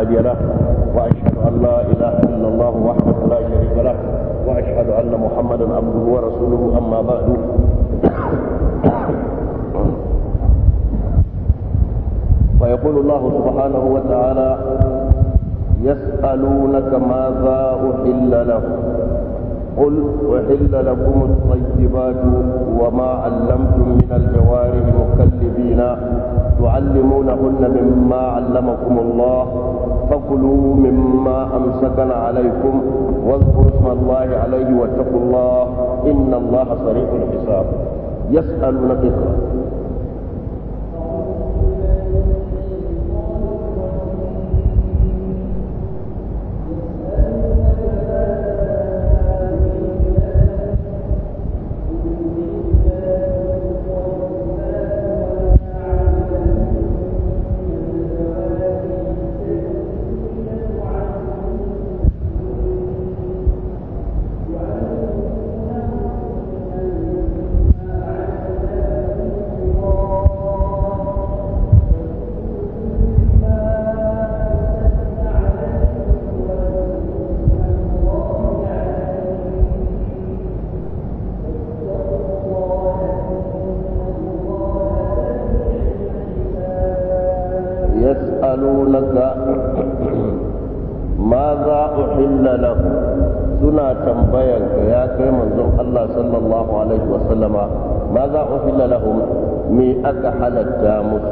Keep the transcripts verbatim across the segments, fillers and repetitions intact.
هادي له وأشهد أن لا إله إلا الله وحده لا شريك له وأشهد أن محمدا عبده ورسوله أما بعد فيقول الله سبحانه وتعالى يسألونك ماذا أحل لهم قل أحل لكم الطيبات وما علمتم من الجوارح مكلبين تعلمونهن مما علمكم الله فكلوا مما أمسكن عليكم واذكروا اسم الله عليه واتقوا الله إن الله سريع الحساب. يسألونك يسألونك ماذا أحل لهم سنة تنبيك يا كريم الله صلى الله عليه وسلم ماذا أحل لهم مي أكحل التامس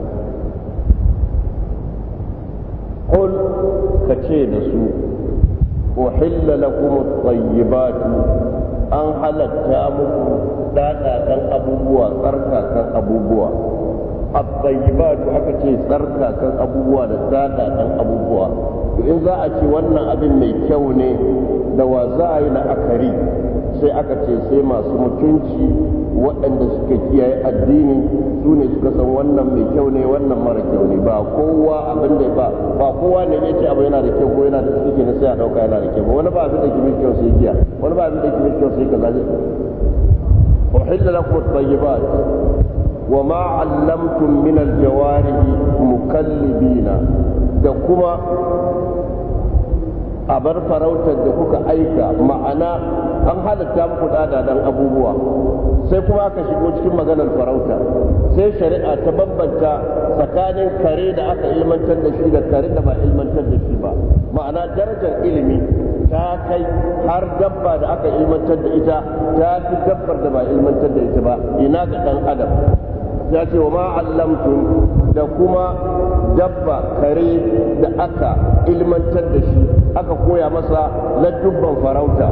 قل كتير سوء أحل لكم الطيبات أن حل التامس دادا كان أبوبوا تركا كان أبوبوا الطيبات aka ce tsarka kan abubuwa da tsada kan abubuwa in za a ce wannan abin mai kyau ne da wa za a yi la'akari sai aka ce sai masu mutunci waɗanda suka kiyaye addini su ne suka san wannan mai kyau ne wannan mara kyau ne ba kowa abin da ba ba kowa ne ya ce abu yana da kyau ko yana da suke ne sai a dauka yana da kyau wani ba abin da ke mai kyau sai giya wani ba abin da ke mai kyau sai kaza uhilla lakum at-tayyibat وما علمتم من الجوارح مكلبين da kuma a bar farautar da kuka aika ma'ana an halatta muku dadadan abubuwa sai kuma aka shigo cikin maganar farauta sai shari'a ta bambanta tsakanin kare da aka ilmantar da shi da kare da ba ilmantar da shi ba ma'ana darajar ilimi ta kai har dabba da aka ilmantar da ita ta fi dabbar da ba ilmantar da ita ba ina ga dan adam ya ce wa ma'allamtum da kuma dabba kare da aka ilmantar da shi aka koya masa ladubban farauta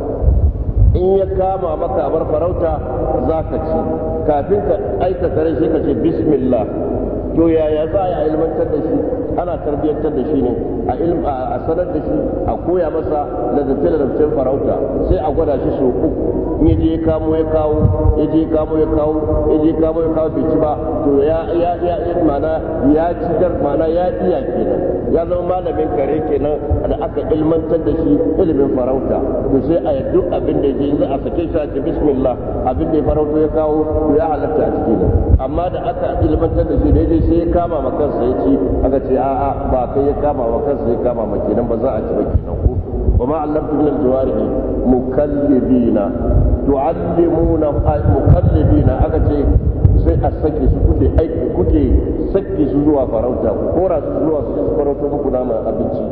in ya kama maka bar farauta za ka ci kafin ka aika kare shi ka ce bismillah to yaya za a ilmantar da shi ana tarbiyyantar da shi ne a sanar da shi a koya masa ladabce-ladabcen farauta sai a gwada shi sau uku in je kamo ya kawo ya je kamo ya kawo ya je kamo ya kawo bai ci ba to ya ya ya mana ya ci dar mana ya iya kenan ya zama malamin kare kenan da aka ilmantar da shi ilimin farauta to sai a yi duk abin da yake za a sake shi a ce bismillah abin da ya farauta ya kawo to ya halatta a ciki amma da aka ilmantar da shi daidai sai ya kama ma kansa ya ci aka ce a'a ba kai ya kama ma kansa ya kama ma kenan ba za a ci ba kenan ko وما علمتم من الجوارح مكلبين تعلمون مكلبين aka ce sai a sake su kuke aiki kuke sake su zuwa farauta ku kora su zuwa su farauta muku nama abinci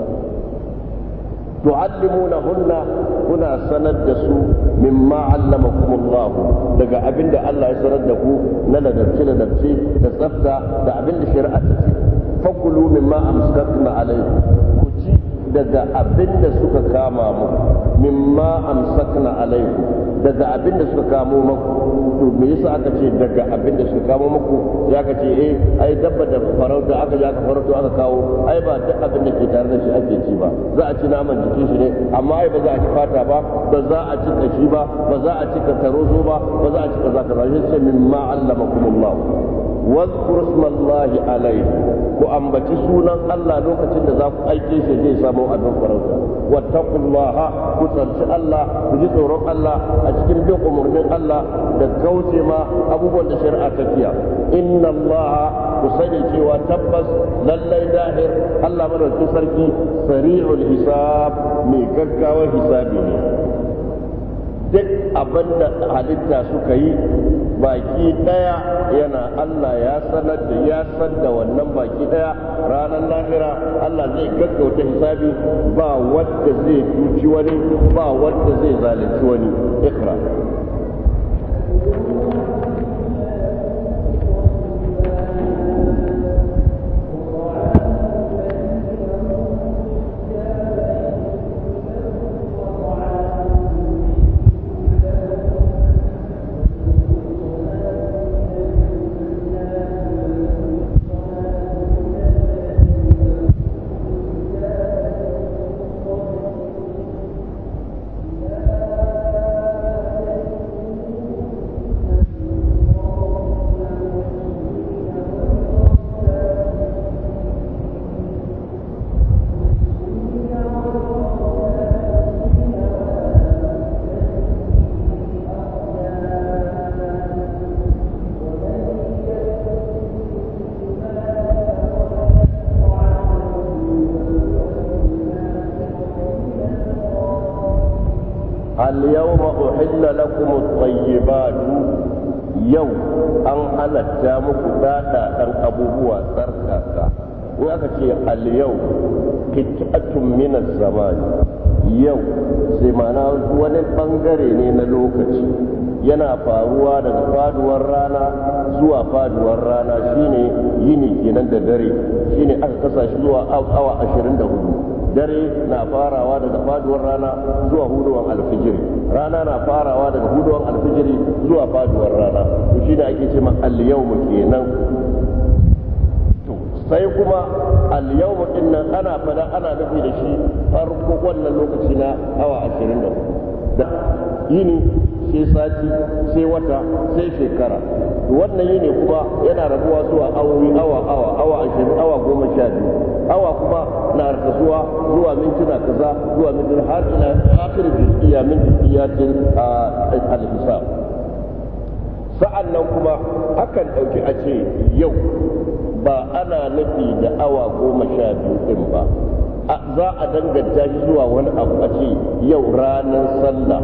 tu'allimunahunna kuna sanar da su mimma allamakumullah daga abinda Allah ya sanar da ku na ladabci ladabci da tsafta da abinda shari'a ta ce fakulu mimma amsakna alaikum ku ci daga abinda suka kama muku mimma amsakna alaikum daga abinda suka kamo muku to me yasa aka ce daga abinda suka kamo muku ya ka ce eh ai dabba da farauta aka ja ka farauta aka kawo ai ba duk abin da ke tare da shi ake ci ba za a ci naman jikin shi ne amma ai ba za a ci fata ba ba za a ci kashi ba ba za a ci tarozo ba ba za a ci kaza kaza shi sai mimma allamakumullah wadhkuru ismallahi alayhi ku ambaci sunan Allah lokacin da za ku aike shi zai samu abin farauta wattaqullaha ku tsanci Allah ku ji tsoron Allah a cikin bin umarnin Allah da kauce ma abubuwan da shari'a ta kiya inna Allah ku sani cewa tabbas lallai dahir Allah madaukakin sarki sari'ul hisab mai gaggawar hisabi ne duk abinda halitta suka yi baki daya yana Allah ya sanar da ya san da wannan baki daya ranar lahira Allah zai gaggauta hisabi ba wanda zai tuci wani ba wanda zai zalunci wani ikra اليوم أحل لكم الطيبات يوم أن حلت مكتاتا أن أبوه تركاكا وأكتشي اليوم قطعة من الزمان يوم سمانا wani bangare ne na lokaci yana faruwa daga faduwar rana zuwa faduwar rana shine yini kenan da dare shine aka kasa shi zuwa awa ashirin da hudu dare na farawa daga faduwar rana zuwa huduwar alfijiri rana na farawa daga huduwar alfijiri zuwa faduwar rana to shi da ake ce ma al-yawm kenan to sai kuma al-yawm din nan ana fada ana nufi da shi farko wannan lokaci na awa ashirin da hudu da yini sai sati sai wata sai shekara to wannan yini kuma yana rabuwa zuwa awowi awa awa awa ashirin awa goma sha biyu awa kuma na kasuwa zuwa mintuna kaza zuwa mintuna har ila akhir juz'iyya min juz'iyyatil al-hisab sa'annan kuma akan dauki a ce yau ba ana nufi da awa goma sha biyu din ba za a danganta shi zuwa wani abu a ce yau ranar sallah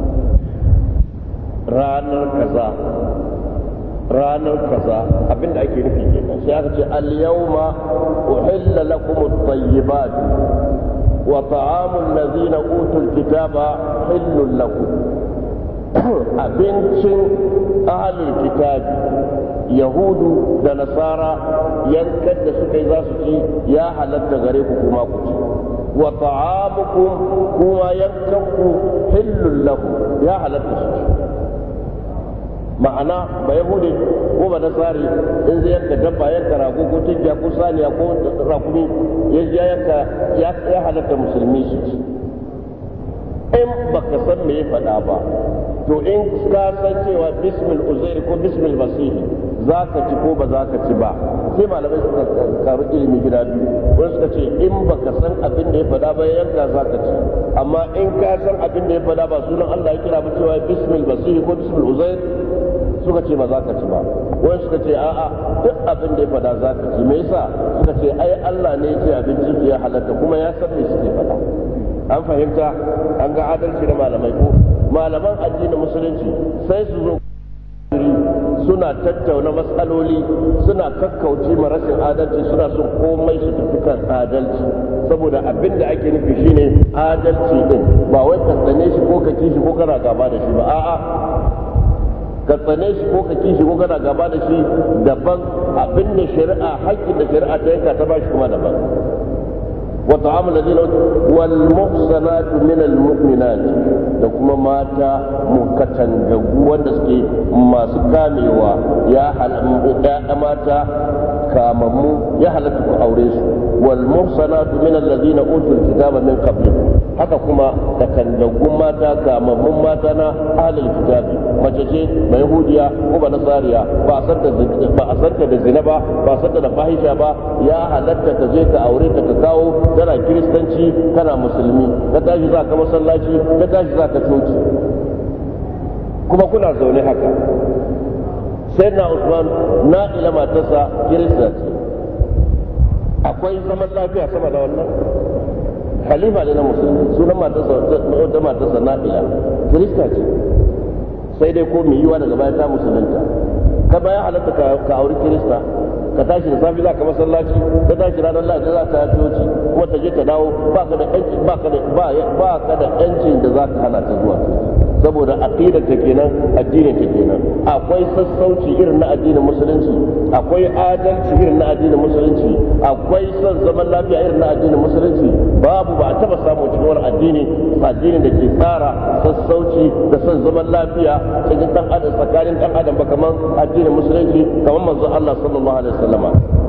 ranar kaza ranar kaza abinda ake nufi kenan sai aka ce al-yawma uhilla lakum at-tayyibat wa ta'amu allazina utul kitaba hillun lakum abincin ahlul kitabi yahudu da nasara yankan da suka yi za su ci ya halatta gare ku kuma ku ci wa ta'amukum kuma yankan ku hillun lakum ya halatta su ci ma'ana ba yahudi ko ba nasari in zai yanka dabba yanka rago ko tinkiya ko saniya ko rakumi ya yanka ya halatta musulmi su ci in baka san me ya faɗa ba to in ka san cewa bismil uzair ko bismil masihi za ka ci ko ba za ka ci ba sai malamai suka karu ilimi gida biyu wani suka ce in baka san abin da ya faɗa ba yanka za ka ci amma in ka san abin da ya faɗa ba sunan Allah ya kira ba cewa bismil masihi ko bismil uzair suka ce ba za ka ci ba wani suka ce a'a duk abin da ya faɗa za ka ci me yasa suka ce ai Allah ne ya ce abincin ya halatta kuma ya san me suke faɗa an fahimta an ga adalci da malamai ko malaman addinin musulunci sai su zo suna tattauna matsaloli suna kakkauce ma rashin adalci suna son komai su tafi kan adalci saboda abin da ake nufi shine adalci din ba wai ka tsane shi ko ka kishi ko kana gaba da shi ba a'a ka tsane shi ko ka kishi ko kana gaba da shi daban abin da shari'a haƙƙin da shari'a ta yanka ta ba shi kuma daban وطعام الذين والمحصنات من المؤمنات da kuma mata mukatangagu wanda suke masu kamewa ya halatta mata kamammu ya halatta ku aure su wal muhsanatu min alladhina utul kitaba min qablikum haka kuma katangagun mata kamammun mata na ahlul kitabi mace ce mai yahudiya ko ba nasariya ba san da ba a san da zina ba ba san da fahisha ba ya halatta ka je ka aure ta ka kawo kana kiristanci kana musulmi ka tashi za ka masallaci ka tashi za ka coci kuma kuna zaune haka sai na Usman na ila matarsa kirista ce akwai zaman lafiya sama da wannan khalifa ne na musulmi sunan matarsa da matarsa na ila kirista ce sai dai ko mai yiwa daga baya ta musulunta ka baya halatta ka auri kirista ka tashi da safi za ka masallaci ka tashi ranar lahadi za ka coci kuma ta je ta dawo ba ka da yanci ba ka da ba ka da yancin da za ka hana ta zuwa saboda aqidar ta kenan addinin ta kenan akwai sassauci irin na addinin musulunci akwai adalci irin na addinin musulunci akwai son zaman lafiya irin na addinin musulunci babu ba a taba samu cikin wani addini addinin da ke tsara sassauci da son zaman lafiya cikin dan adam tsakanin dan adam ba kamar addinin musulunci kamar manzon Allah sallallahu alaihi wasallama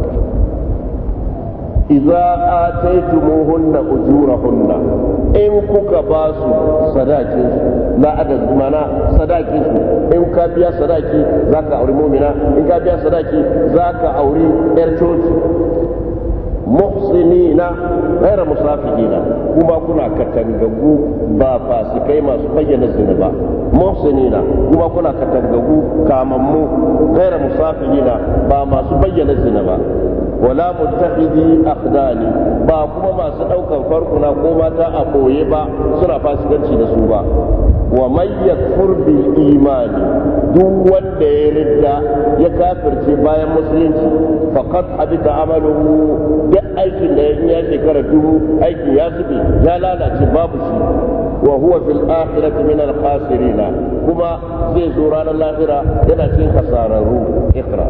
idza ataytumuhunna ujurahunna in kuka ba su sadakin la adad mana sadakin su in ka biya sadaki zaka auri mu'mina in ka biya sadaki zaka auri yar coci muhsinina ghayra musafihina kuma kuna katangagu ba fasikai masu bayyana zina ba muhsinina kuma kuna katangagu kamammu ghayra musafihina ba masu bayyana zina ba wala muttakhidhi akhdani ba kuma masu daukan farkuna ko mata a boye ba suna fasikanci da su ba wa man yakfur bil imani duk wanda ya ridda ya kafirce bayan musulunci faqad habita amaluhu duk aikin da ya shekara dubu aikin ya zube ya lalace babu shi wa huwa fil akhirati min al khasirin kuma zai zo ranar lahira yana cikin kasararru ikra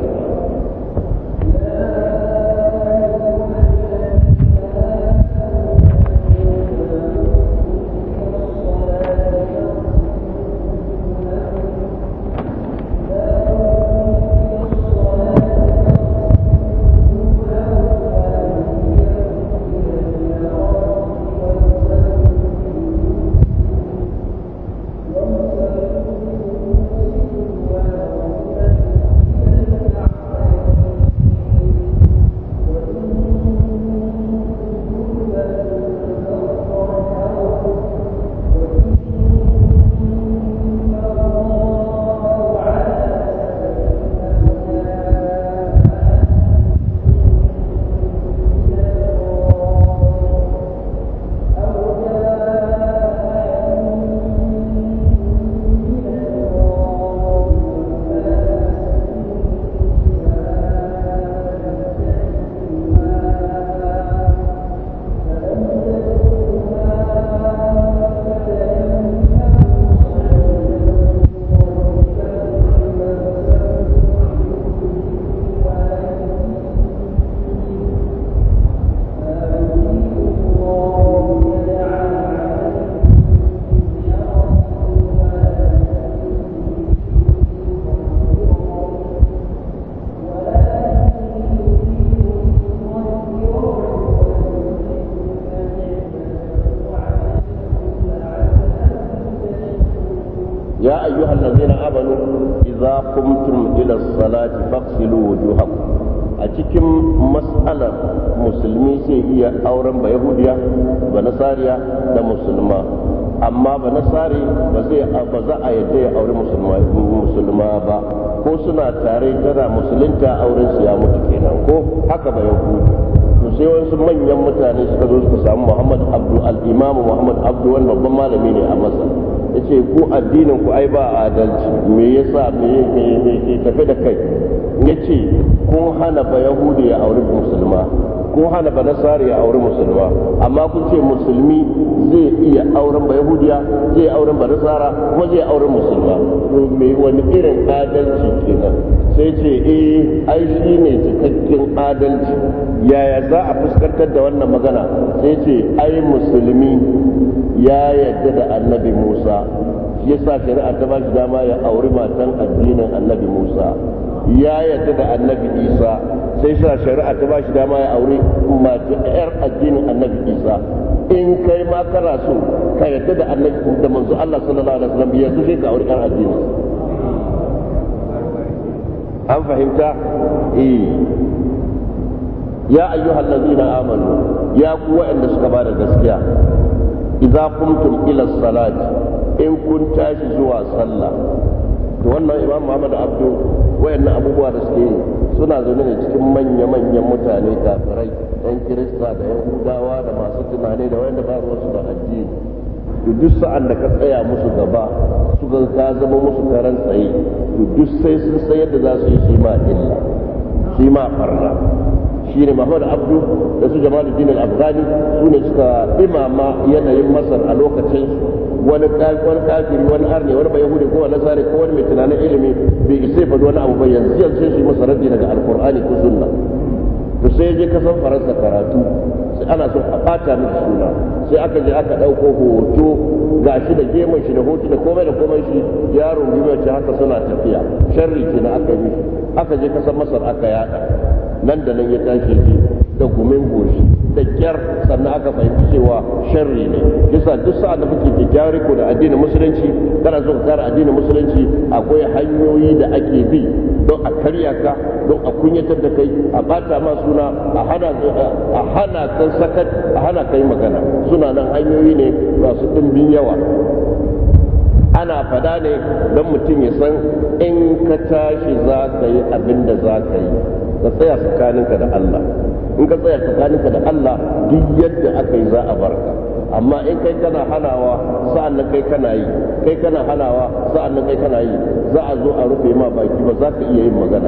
يا أيها الذين آمنوا إذا قمتم إلى الصلاة فاغسلوا وجوهكم أتكم مسألة مسلمي سيئة أورا بيهودية بنصارية لمسلمة أما بنصاري بزي أبزاء يدي أورا مسلمة مسلمة با ko suna tare tana musulunta auren su ya mutu kenan ko haka ba yahudi to sai wasu manyan mutane suka zo suka samu Muhammad Abdu al-Imam Muhammad Abdu wani babban malami ne a Masar yace ku addinin ku ai ba adalci me yasa me me ke tafe da kai yace kun hana ba yahudi ya auri musulma kun hana ba nasari ya auri musulma amma kun ce musulmi zai iya auren ba yahudiya zai auren ba nasara kuma zai auren musulma to me wani irin adalci kenan sai ce eh ai shi ne cikakken adalci yaya za a fuskantar da wannan magana sai ce ai musulmi ya yadda da annabi Musa shi yasa shari'a ta ba shi dama ya auri matan addinin annabi Musa ya yadda da annabi Isa sai sa shari'a ta ba shi dama ya auri matan yar addinin annabi Isa in kai ma kana so ka yadda da annabi da manzo Allah sallallahu alaihi wasallam yanzu sai ka auri yar addinin an fahimta eh ya ayyuhal ladina amanu ya ku wa'anda suka bada gaskiya idza qumtum ila salati in kun tashi zuwa sallah to wannan imam Muhammad Abdu wayannan abubuwa da suke yi suna zaune ne cikin manya-manyan mutane kafirai yan kirista da yan hudawa da masu tunani da wayanda ba ruwansu da addini to duk sa'an da ka tsaya musu gaba suka ka zama musu karan tsaye to duk sai sun san yadda za su yi shi ma illa shi ma farna shi ne Muhammad Abdu da su Jamaluddin al-Afghani su ne suka imama yanayin Masar a lokacin wani wani kafiri wani arne wani bai yahudi ko wani nasari ko wani mai tunanin ilimi bai isa ya faɗi wani abu ba yanzu yanzu sai shi masa raddi daga alqur'ani ko sunna to sai je kasan faransa karatu sai ana so a bata miki suna sai aka je aka dauko hoto gashi da gemun shi da hoto da komai da komai shi yaron biyu ce haka suna tafiya sharri kenan aka yi aka je kasan masar aka yada nan da nan ya tashi ji da gumin goshi da kyar sannan aka fahimci cewa sharri ne yasa duk sa'ad da kake kyakkyawar ko da addinin musulunci kana so ka kare addinin musulunci akwai hanyoyi da ake bi don a karya ka don a kunyatar da kai a bata ma suna a hana a hana kan sakat a hana kai magana suna nan hanyoyi ne masu dimbin yawa ana fada ne don mutum ya san in ka tashi za ka yi abin da za ka yi ka tsaya tsakaninka da Allah in ka tsaya tsakaninka da Allah duk yadda aka yi za a barka amma in kai kana hanawa sa'an nan kai kana yi kai kana hanawa sa'an nan kai kana yi za a zo a rufe ma baki ba za ka iya yin magana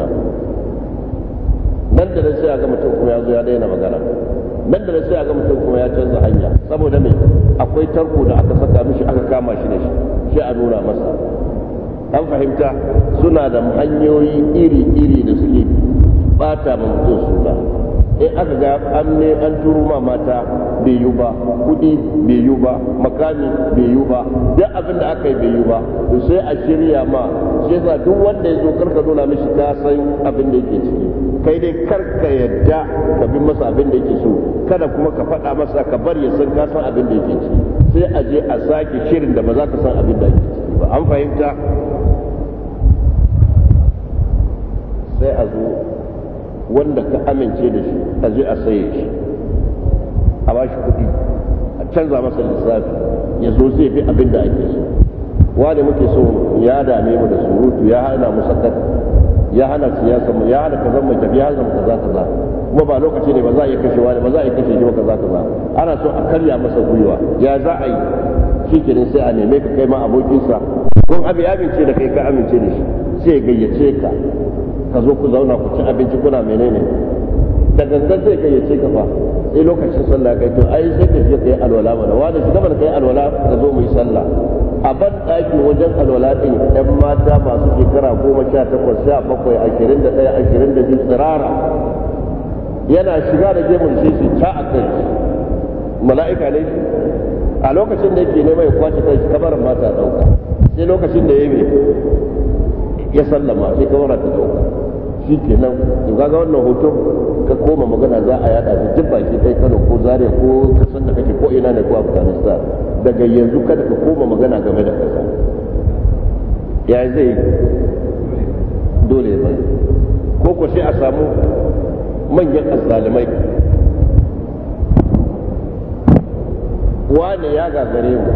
nan da nan sai ga mutum kuma ya zo ya daina magana nan da nan sai ga mutum kuma ya canza hanya saboda me akwai tarko da aka saka mishi aka kama shi da shi sai a nuna masa an fahimta suna da hanyoyi iri-iri da suke bata ma mutum suna in aka ga an ne an turo ma mata bai yi ba kudi bai yi ba makami bai yi ba duk abin da aka yi bai yi ba to sai a shirya ma shi yasa duk wanda ya zo karka nuna mishi ka san abin da yake ciki kai dai karka yadda ka bi masa abin da yake so kada kuma ka faɗa masa ka bar ya san ka san abin da yake ciki sai a je a sake shirin da ba za ka san abin da yake ciki ba an fahimta sai a zo wanda ka amince da shi a je a saye shi a ba shi kuɗi a canza masa lissafi ya zo zai fi abin da ake so wani muke so ya dame mu da surutu ya hana mu sakar ya hana siyasa mu ya hana kazan mai tafi ya hana mu kaza kaza kuma ba lokaci ne ba za a iya kashe wani ba za a iya kashe shi ba kaza kaza ana so a karya masa gwiwa ya za a yi shi kenan sai a neme ka kai ma abokinsa kun abi amince da kai ka amince da shi sai ya gayyace ka ka zo ku zauna ku ci abinci kuna menene da gangan zai gayyace ka fa sai lokacin sallah kai to ai sai ka je kai alwala mana wanda shi gaba da kai alwala ka zo mu yi sallah a ban daki wajen alwala din ɗan mata masu shekara goma sha takwas sha bakwai ashirin da ɗaya ashirin da biyu tsirara yana shiga da gemun shi shi ta a kai mala'ika ne shi a lokacin da yake neman ya kwace kai shi kabarin mata ɗauka sai lokacin da ya yi ya sallama sai kamar ta ɗauka shi ke nan to kaga wannan hoton ka koma magana za a yada shi duk baki kai Kano ko Zaria ko kasan da kake ko ina ne ko Afghanistan daga yanzu kada ka koma magana game da kasa ya zai dole ba ko ko sai a samu manyan azzalimai wane ya gagare mu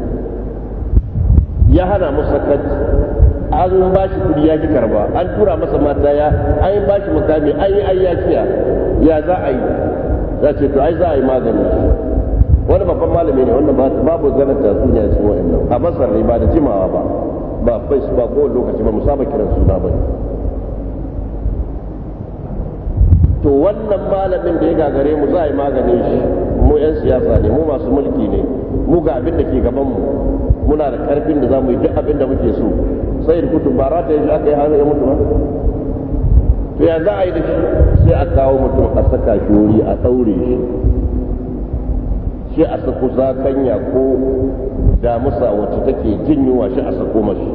ya hana mu sakat an ba shi kudi ya ki karba an tura masa mata ya an ba shi makami an yi ayyakiya ya za a yi za ce to ai za a yi magani wani babban malami ne wannan babu zanen tatsuniya cikin wa'annan a masar ne ba da jimawa ba ba fai su ba kowane lokaci ba musaba kiran suna ba ne to wannan malamin da ya gagare mu za a yi maganin shi mu 'yan siyasa ne mu masu mulki ne mu ga abin da ke gaban mu muna da karfin da za mu yi duk abin da muke so sai da kutu bara ta yi aka yi hannu ya mutu ba to ya za a yi da shi sai a kawo mutum a saka shi wuri a ɗaure shi sai a sako zakanya ko damusa wacce take jin yunwa shi a sako mashi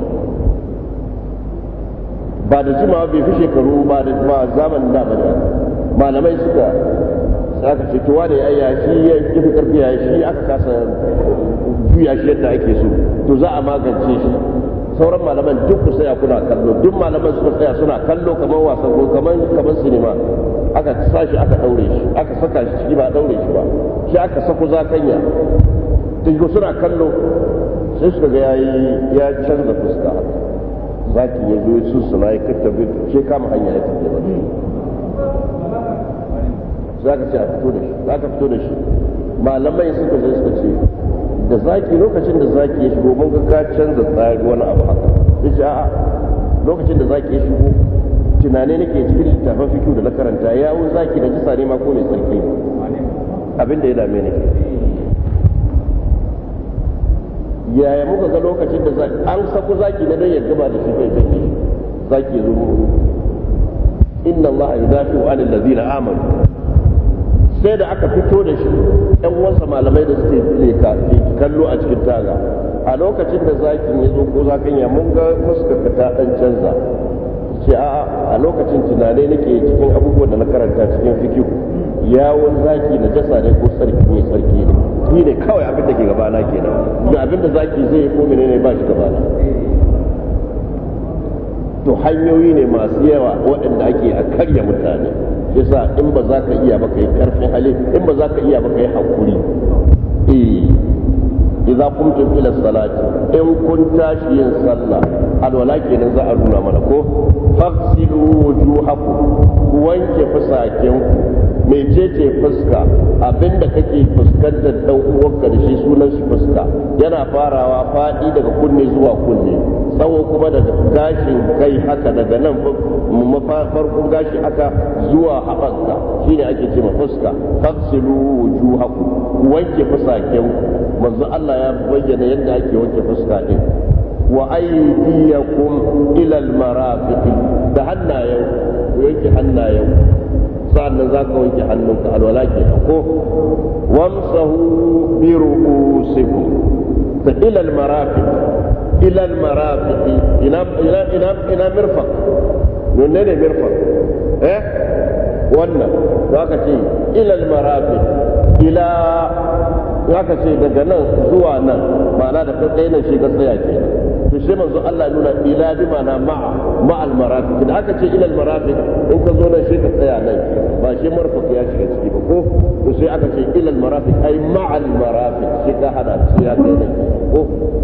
ba da jimawa bai fi shekaru ba da ba zamanin da ba da malamai suka aka ce tuwa da ya shi ya fi karfi ya shi aka kasa juya shi yadda ake so to za a magance shi sauran malaman duk ku tsaya kuna kallo duk malaman suka tsaya suna kallo kamar wasan ko kamar kamar sinima aka sashi aka daure shi aka saka shi ciki ba daure shi ba shi aka sako zakanya duk suna kallo sai suka ga yayi ya canza fuska zaki ya zo su suna ya kattabe ce kama hanya ya tafi ba za ka ce a fito da shi za ka fito da shi malamai suka zai suka ce da zaki lokacin da zaki ya shigo mun ga ka canza tsari wani abu haka ya ce a'a lokacin da zaki ya shigo tunane nake cikin littafin fikiyu da na karanta yawun zaki da jisa ne ma ko mai tsarki abin da ya dame ni yaya muka ga lokacin da zaki an sako zaki na dan ya gaba da shi kai kai zaki ya zo mu inna allaha yudafi'u 'anil ladina amanu sai da aka fito da shi ɗan uwansa malamai da suke leka kallo a cikin taga a lokacin da zakin ya zo ko zakin ya mun ga fuskar ta dan canza ce a'a a lokacin tunanai nake cikin abubuwan da na karanta cikin fikihu yawon zaki na jasa ne ko sarki ne sarki ne ni ne kawai abin da ke gabana kenan da abin da zaki zai ko menene ba shi gabana to hanyoyi ne masu yawa waɗanda ake a karya mutane yasa in ba za ka iya ba kai karfin hali in ba za ka iya ba kai hakuri eh idza qumtum ila salati in kun tashi yin sallah alwala kenan za a nuna mana ko faghsilu wujuhakum ku wanke fusaken ku mecece fuska abinda kake fuskantar dan uwanka da shi sunan shi fuska yana farawa fadi daga kunne zuwa kunne tsawo kuma daga gashin kai haka daga nan farkon gashi haka zuwa haɓanka shine ake cewa fuska faghsilu wujuhakum ku wanke fusaken ku manzo Allah ya bayyana yadda ake wanke fuska din wa aydiyakum ila almarafiq da hannayen ku wanke hannayen sa'annan za ka wanke hannunka alwala ke ko wamsahu bi ru'usikum fa ila almarafiq ila almarafiq ila ila ila ila mirfaq ne ne mirfaq eh wannan za ka ce ila almarafiq ila zaka ce daga nan zuwa nan ma'ana da kai nan shi ka tsaya ke to sai manzo Allah nuna ila bi ma'ana ma'a ma'al marafiq da aka ce ila al marafiq in ka zo nan shi ka tsaya nan ba shi marfaq ya shiga ciki ba ko to sai aka ce ila al marafiq ai ma'al marafiq shi ka hada shi ya kai nan ko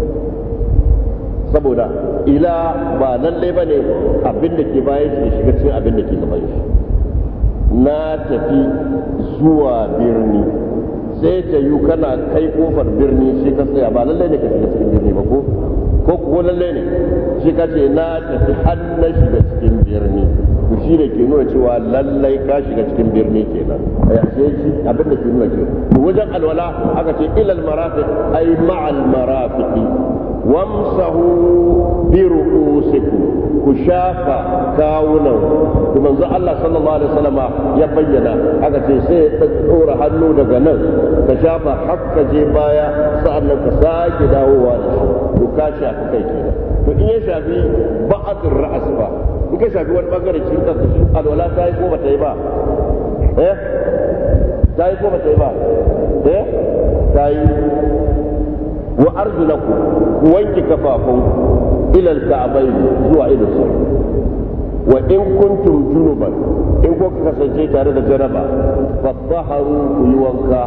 saboda ila ba lalle bane abin da ke bayan shi shiga cikin abin da ke gaban shi na tafi zuwa birni sai ta yi kana kai kofar birni shi ka tsaya ba lallai ne ka shiga cikin birni ba ko ko kuwa lallai ne shi ka ce na tafi har na shiga cikin birni ku shi ne ke nuna cewa lallai ka shiga cikin birni kenan a yashe shi abin da ke nuna ce wajen alwala aka ce ilal marafiq ay ma'al marafiqi wamsahu bi ru'usikum ku shafa kawunan ku manzo Allah sallallahu alaihi wasallam ya bayyana aka ce sai ka dora hannu daga nan ka shafa hakka je baya sa'annan ka sake dawowa da shi to ka shafa kai kenan to in ya shafi ba'adur ra's ba in ka shafi wani bangare cikin kanka shi alwala ta yi ko ba ta yi ba eh ta yi ko ba ta yi ba eh ta yi wa arjulakum ku wanke kafafunku ila al-ka'bayn zuwa ila sau wa in kuntum junuban in ko ka kasance tare da jaraba fatahharu ku yi wanka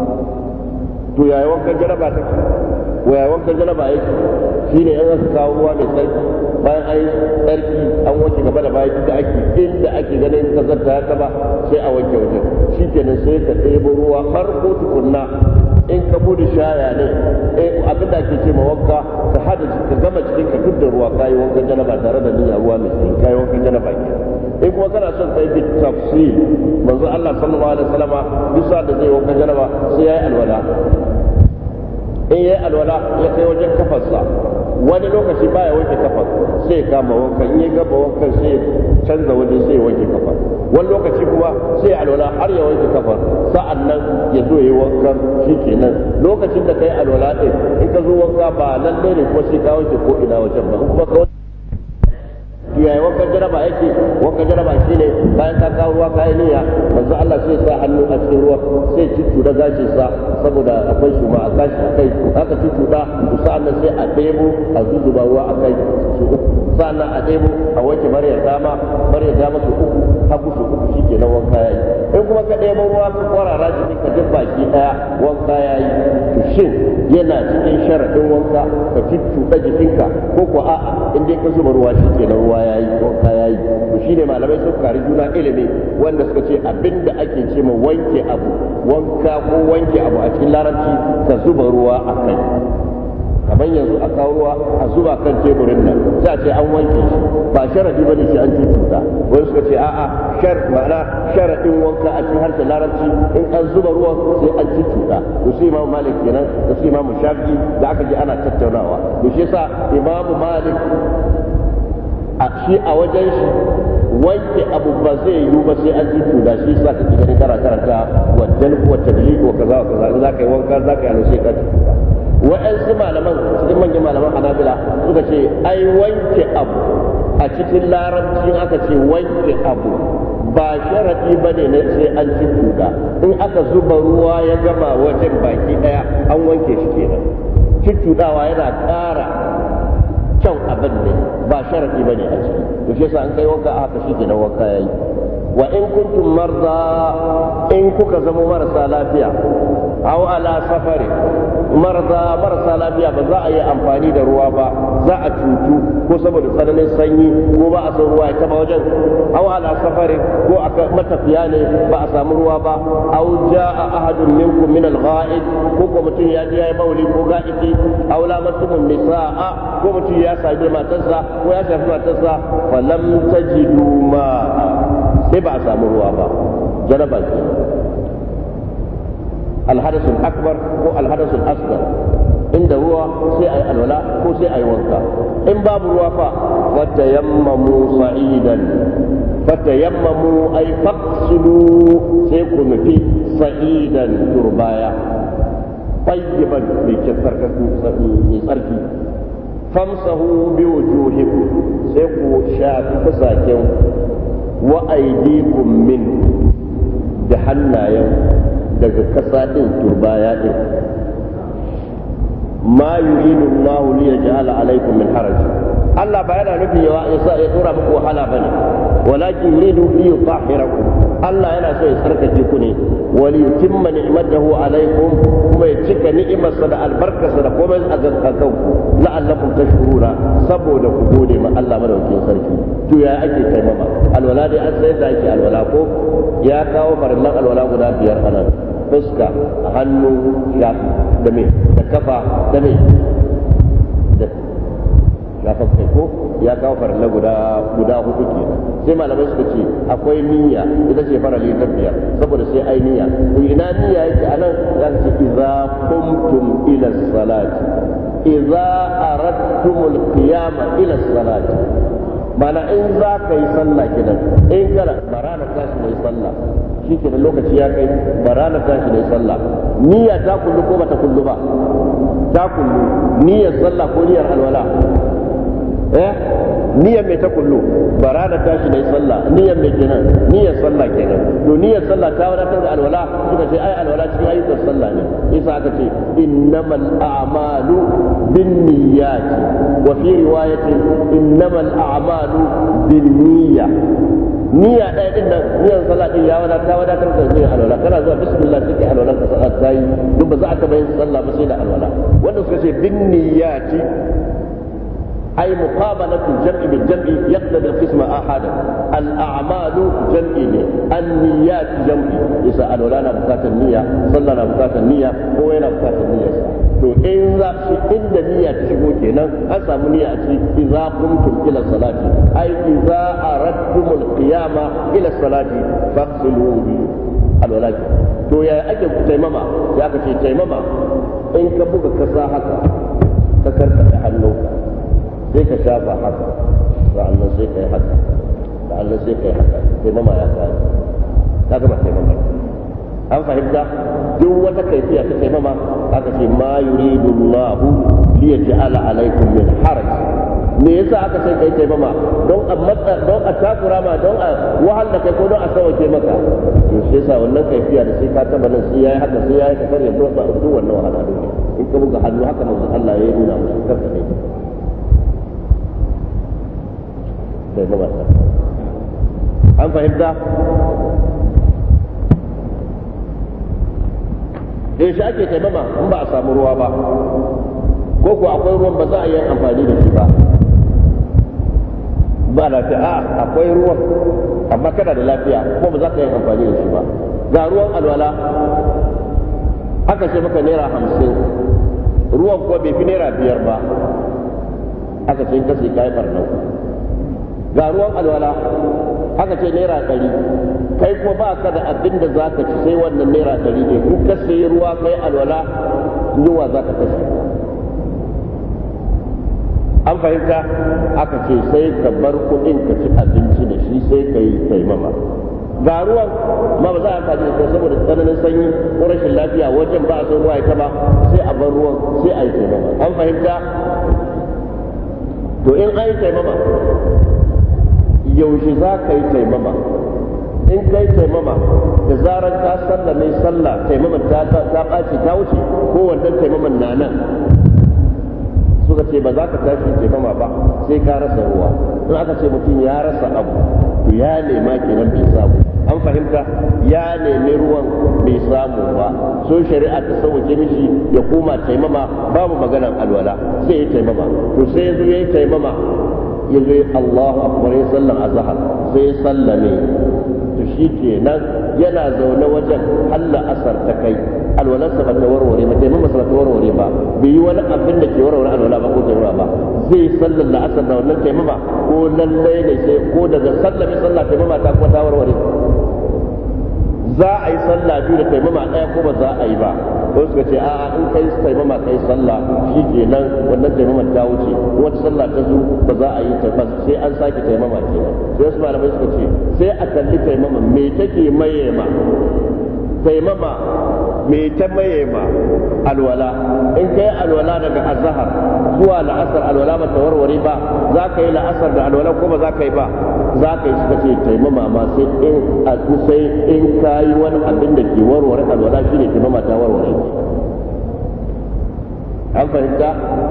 to yayi wankan jaraba take wa yayi wankan jaraba yake shine in aka kawo ruwa mai tsarki bayan an yi tsarki an wanke gaba da bayan da ake inda ake ganin kazanta ya taba sai a wanke wajen shikenan sai ka ɗebo ruwa farko tukunna in ka bude shaya ne eh abin da ake ce ma wanka ka hada ka gama cikin ka duk da ruwa kai wankan janaba tare da niyya ruwa mai tsarki kai wankan janaba ke in kuma kana son kai bi tafsir manzo Allah sallallahu alaihi wasallam bisa da zai wankan janaba sai yayi alwala in yayi alwala ya kai wajen kafarsa wani lokaci baya wanke kafar sai kama wankan in ya gaba wankan sai canza waje sai wanke kafar wani lokaci kuma sai alwala har ya wanke kafar sa'an nan ya zo yi wankan shi kenan lokacin da kai alwala ɗin in ka zo wanka ba lalle ne ko sai ka wanke ko ina wajen ba kuma ka yayi wankan jaraba yake wankan jaraba shine bayan ka kawo ruwa kai niyya manzo Allah sai sa hannu a cikin ruwa sai cutu da gashi sa saboda akwai shi ma a gashi akai haka cutu da sa'an nan sai a debo a zuzuba ruwa akai sa'an nan a debo a wanke bariyar dama bariyar dama su uku hagu su uku shikenan wanka yayi in kuma ka debo ruwa ka kwarara shi ka duk baki daya wanka yayi to shin yana cikin sharaɗin wanka ka cuccuɗa jikinka ko ko a'a in dai ka zuba ruwa shi kenan ruwa yayi wanka yayi to shine malamai suka kari juna ilimi wanda suka ce abinda ake ce ma wanke abu wanka ko wanke abu a cikin larabci ka zuba ruwa a kai kamar yanzu a kawo ruwa a zuba kan teburin nan sai a ce an wanke shi ba sharadi bane sai an cuccuɗa wani suka ce a'a shar ma'ana sharadin wanka a cikin harshen larabci in an zuba ruwa sai an cuccuɗa to sai imamu malik kenan da sai imamu shafi da aka ji ana tattaunawa to shi yasa imamu malik a shi a wajen shi wanke abu ba zai yiwu ba sai an cuccuɗa shi sa ka gani kana karanta wajen kuwa tadliq wa kaza wa kaza za ka yi wanka za ka yi sai ka cuccuɗa wa'ansu malaman cikin manyan malaman hanabila suka ce ai wanke abu a cikin larabci aka ce wanke abu ba sharadi ba ne na sai an ci tuda in aka zuba ruwa ya gama wajen baki daya an wanke shi kenan cuccudawa yana ƙara kyau abin ne ba sharadi ba ne a ciki to shi yasa an kai wanka a haka shi kenan wanka yayi wa in kuntum marda in kuka zama marasa lafiya aw ala safari marda marasa lafiya ba za a yi amfani da ruwa ba za a cutu ko saboda tsananin sanyi ko ba a san ruwa ya taba wajen aw ala safari ko aka matafiya ne ba a samu ruwa ba aw jaa ahadun minkum min al-gha'id ko ko mutum ya je ya yi bauli ko ga'idi aw la masumun nisaa ko mutum ya sadu matarsa ko ya shafi matarsa fa lam tajidu ma sai ba a samu ruwa ba janaba ce alhadasul akbar ko alhadasul asghar inda ruwa sai ayi alwala ko sai ayi wanka in babu ruwa fa fatayammamu sa'idan fatayammamu ay faqsulu sai ku nufi sa'idan turbaya tayyiban bi kasarkatu mai tsarki famsahu bi wujuhikum sai ku shafi fusaken wa aydikum min da hannayen daga kasa din turbaya din ma yuridu Allah li yaj'ala alaykum min haraj Allah ba yana nufin ya sa ya tura muku wahala bane walakin yuridu li yutahhirakum Allah yana so ya tsarkake ku ne wa li yutimma ni'matahu alaykum kuma ya cika ni'imarsa da albarkarsa da komai a kanku la'allakum tashkuruna saboda ku gode ma Allah madaukakin sarki to ya ake taimama alwala dai an sai da ake alwala ko ya kawo farillan alwala guda biyar anan fuska hannu ya da me da kafa da me da shafan kai ko ya kawo farillan guda guda hudu ke sai malamai suka ce akwai niyya ita ce farali ta biyar saboda sai ai niyya to ina niyya yake anan za ka ce idza qumtum ila salati idza aradtum al-qiyama ila salati mana in za ka yi sallah kenan in kana barana tashi da sallah shi ke da lokaci ya kai barana tashi da sallah niyya ta kullu ko bata kullu ba ta kullu niyyar sallah ko niyyar alwala eh niyyar mai ta kullu barana tashi da sallah niyyar mai kenan niyyar sallah kenan to niyyar sallah ta wadatar da alwala suka ce ai alwala cikin ayyukan sallah ne yasa aka ce innamal a'malu binniyati wa fi riwayatin innamal a'malu binniyya niyya ɗaya din nan niyyar sallah din ya wadatar wadatar da niyyar alwala kana zuwa bismillah sai kai alwala ka sa'a tayi duk ba za ka bayin sallah ba sai da alwala wanda suka ce binniyati أي مقابلة الجمع بالجمع يقتضي القسم أحدا الأعمال جمع النيات جمع يسأل لنا بكات النية صلى لنا بكات النية هو هنا بكات النية to in za shi inda niyya ta shigo kenan an samu niyya a ciki idza qumtum ila salati ay idza aradtum alqiyama ila salati faghsilu bi alwalaki to ya ake taimama ya aka ce taimama in ka buga kasa haka ka karkata hannunka sai ka shafa haka sa'annan sai ka yi haka sa'annan sai ka yi haka taimama ya kare ta gama taimama an fahimta duk wata kaifiya ta taimama aka ce ma yuridu Allah li yaj'ala alaykum min haraj me yasa aka ce kai taimama don a matsa don a takura ma don a wahal da kai ko don a sauke maka to sai yasa wannan kaifiya da sai ka taba nan sai yayi haka sai yayi ka kare don ba duk wannan wahala ne in ka buga hannu haka manzo Allah ya nuna musu karka ne taimama an fahimta eh shi ake taimama in ba a samu ruwa ba ko ko akwai ruwan ba za a yi amfani da shi ba ba lafiya a akwai ruwan amma kana da lafiya ko ba za ka yi amfani da shi ba ga ruwan alwala aka ce maka naira hamsin ruwan kuwa bai fi naira biyar ba aka ce ka sai kayi barnau ga ruwan alwala aka ce naira ɗari kai kuma ba ka da abin da za ka ci sai wannan naira ɗari ne in ka sayi ruwa kai alwala yunwa za ka kashe an fahimta aka ce sai ka bar kuɗin ka ci abinci da shi sai ka yi taimama ga ruwan ma ba za a kaji da saboda tsananin sanyi ko rashin lafiya wajen ba a son ruwa ya taba sai a bar ruwan sai a yi taimama an fahimta to in an yi taimama yaushe za ka yi taimama in ka yi taimama da zarar ka sallame sallah taimaman ta ɓaci ta wuce ko wannan taimaman na nan suka ce ba za ka tashi taimama ba sai ka rasa ruwa in aka ce mutum ya rasa abu to ya nema kenan bai samu an fahimta ya nemi ruwan bai samu ba so shari'a ta sauke mishi ya koma taimama babu maganar alwala sai ya taimama to sai ya zo ya yi taimama ya zo Allahu akbar ya sallan azhar sai ya sallame to shi kenan yana zaune wajen Allah asar ta kai alwalarsa ba ta warware ba taimama sa ba ta warware ba bai yi wani abin da ke warware alwala ba ko taimama ba zai sallan da asar da wannan taimama ko lallai ne sai ko daga sallame sallah taimama ta kuma ta warware za a yi sallah biyu da taimama ɗaya ko ba za a yi ba ko suka ce a'a in kai taimama kai sallah shi kenan wannan taimama ta wuce wata sallah ta zo ba za a yi ta ba sai an sake taimama kenan sai wasu malamai suka ce sai a kalli taimama me take maye ma taimama me ta maye ma alwala in kai alwala daga azhar zuwa la'asar alwala ba ta warware ba za ka yi la'asar da alwala ko ba za ka yi ba za ka yi suka ce taimama ma sai in a sai in ka yi wani abin da ke warware alwala shine taimama ta warware an fahimta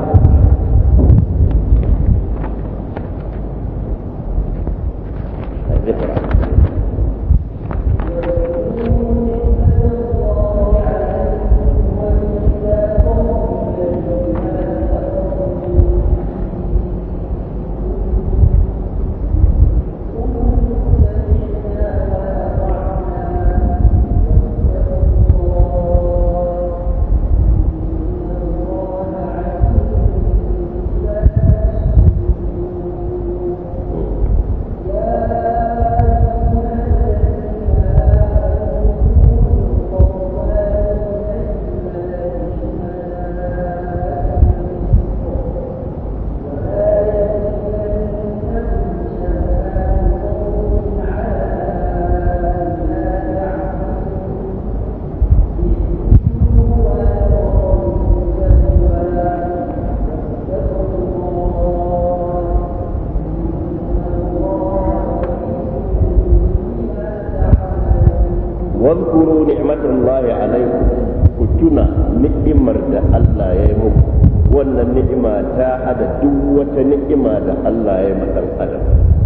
واذكروا نعمة الله عليكم كتنا نعمة الله يمك وأن النعمة تاهد دوة نعمة الله يمك الأدم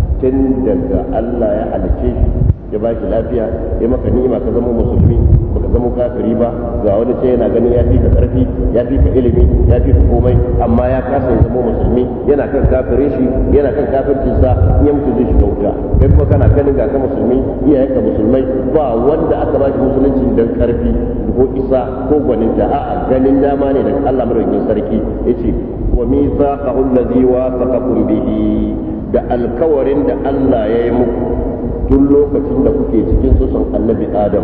تندق الله يحلكيش ya ba shi lafiya ya maka ni'ima ka zama musulmi baka zama kafiri ba ga wani sai yana ganin ya fi ka karfi ya fi ka ilimi ya fi ka komai amma ya kasa ya zama musulmi yana kan kafirin shi yana kan kafircin sa in ya mutu zai shiga wuta kai kuma kana ganin ga ka musulmi iyayen ka musulmai ba wanda aka ba shi musulunci dan karfi ko isa ko gwaninta a'a ganin dama ne daga Allah madaukakin sarki yace wa mithaqahu alladhi waqaqakum bihi da alkawarin da Allah ya yi muku tun lokacin da kuke cikin susan annabi Adam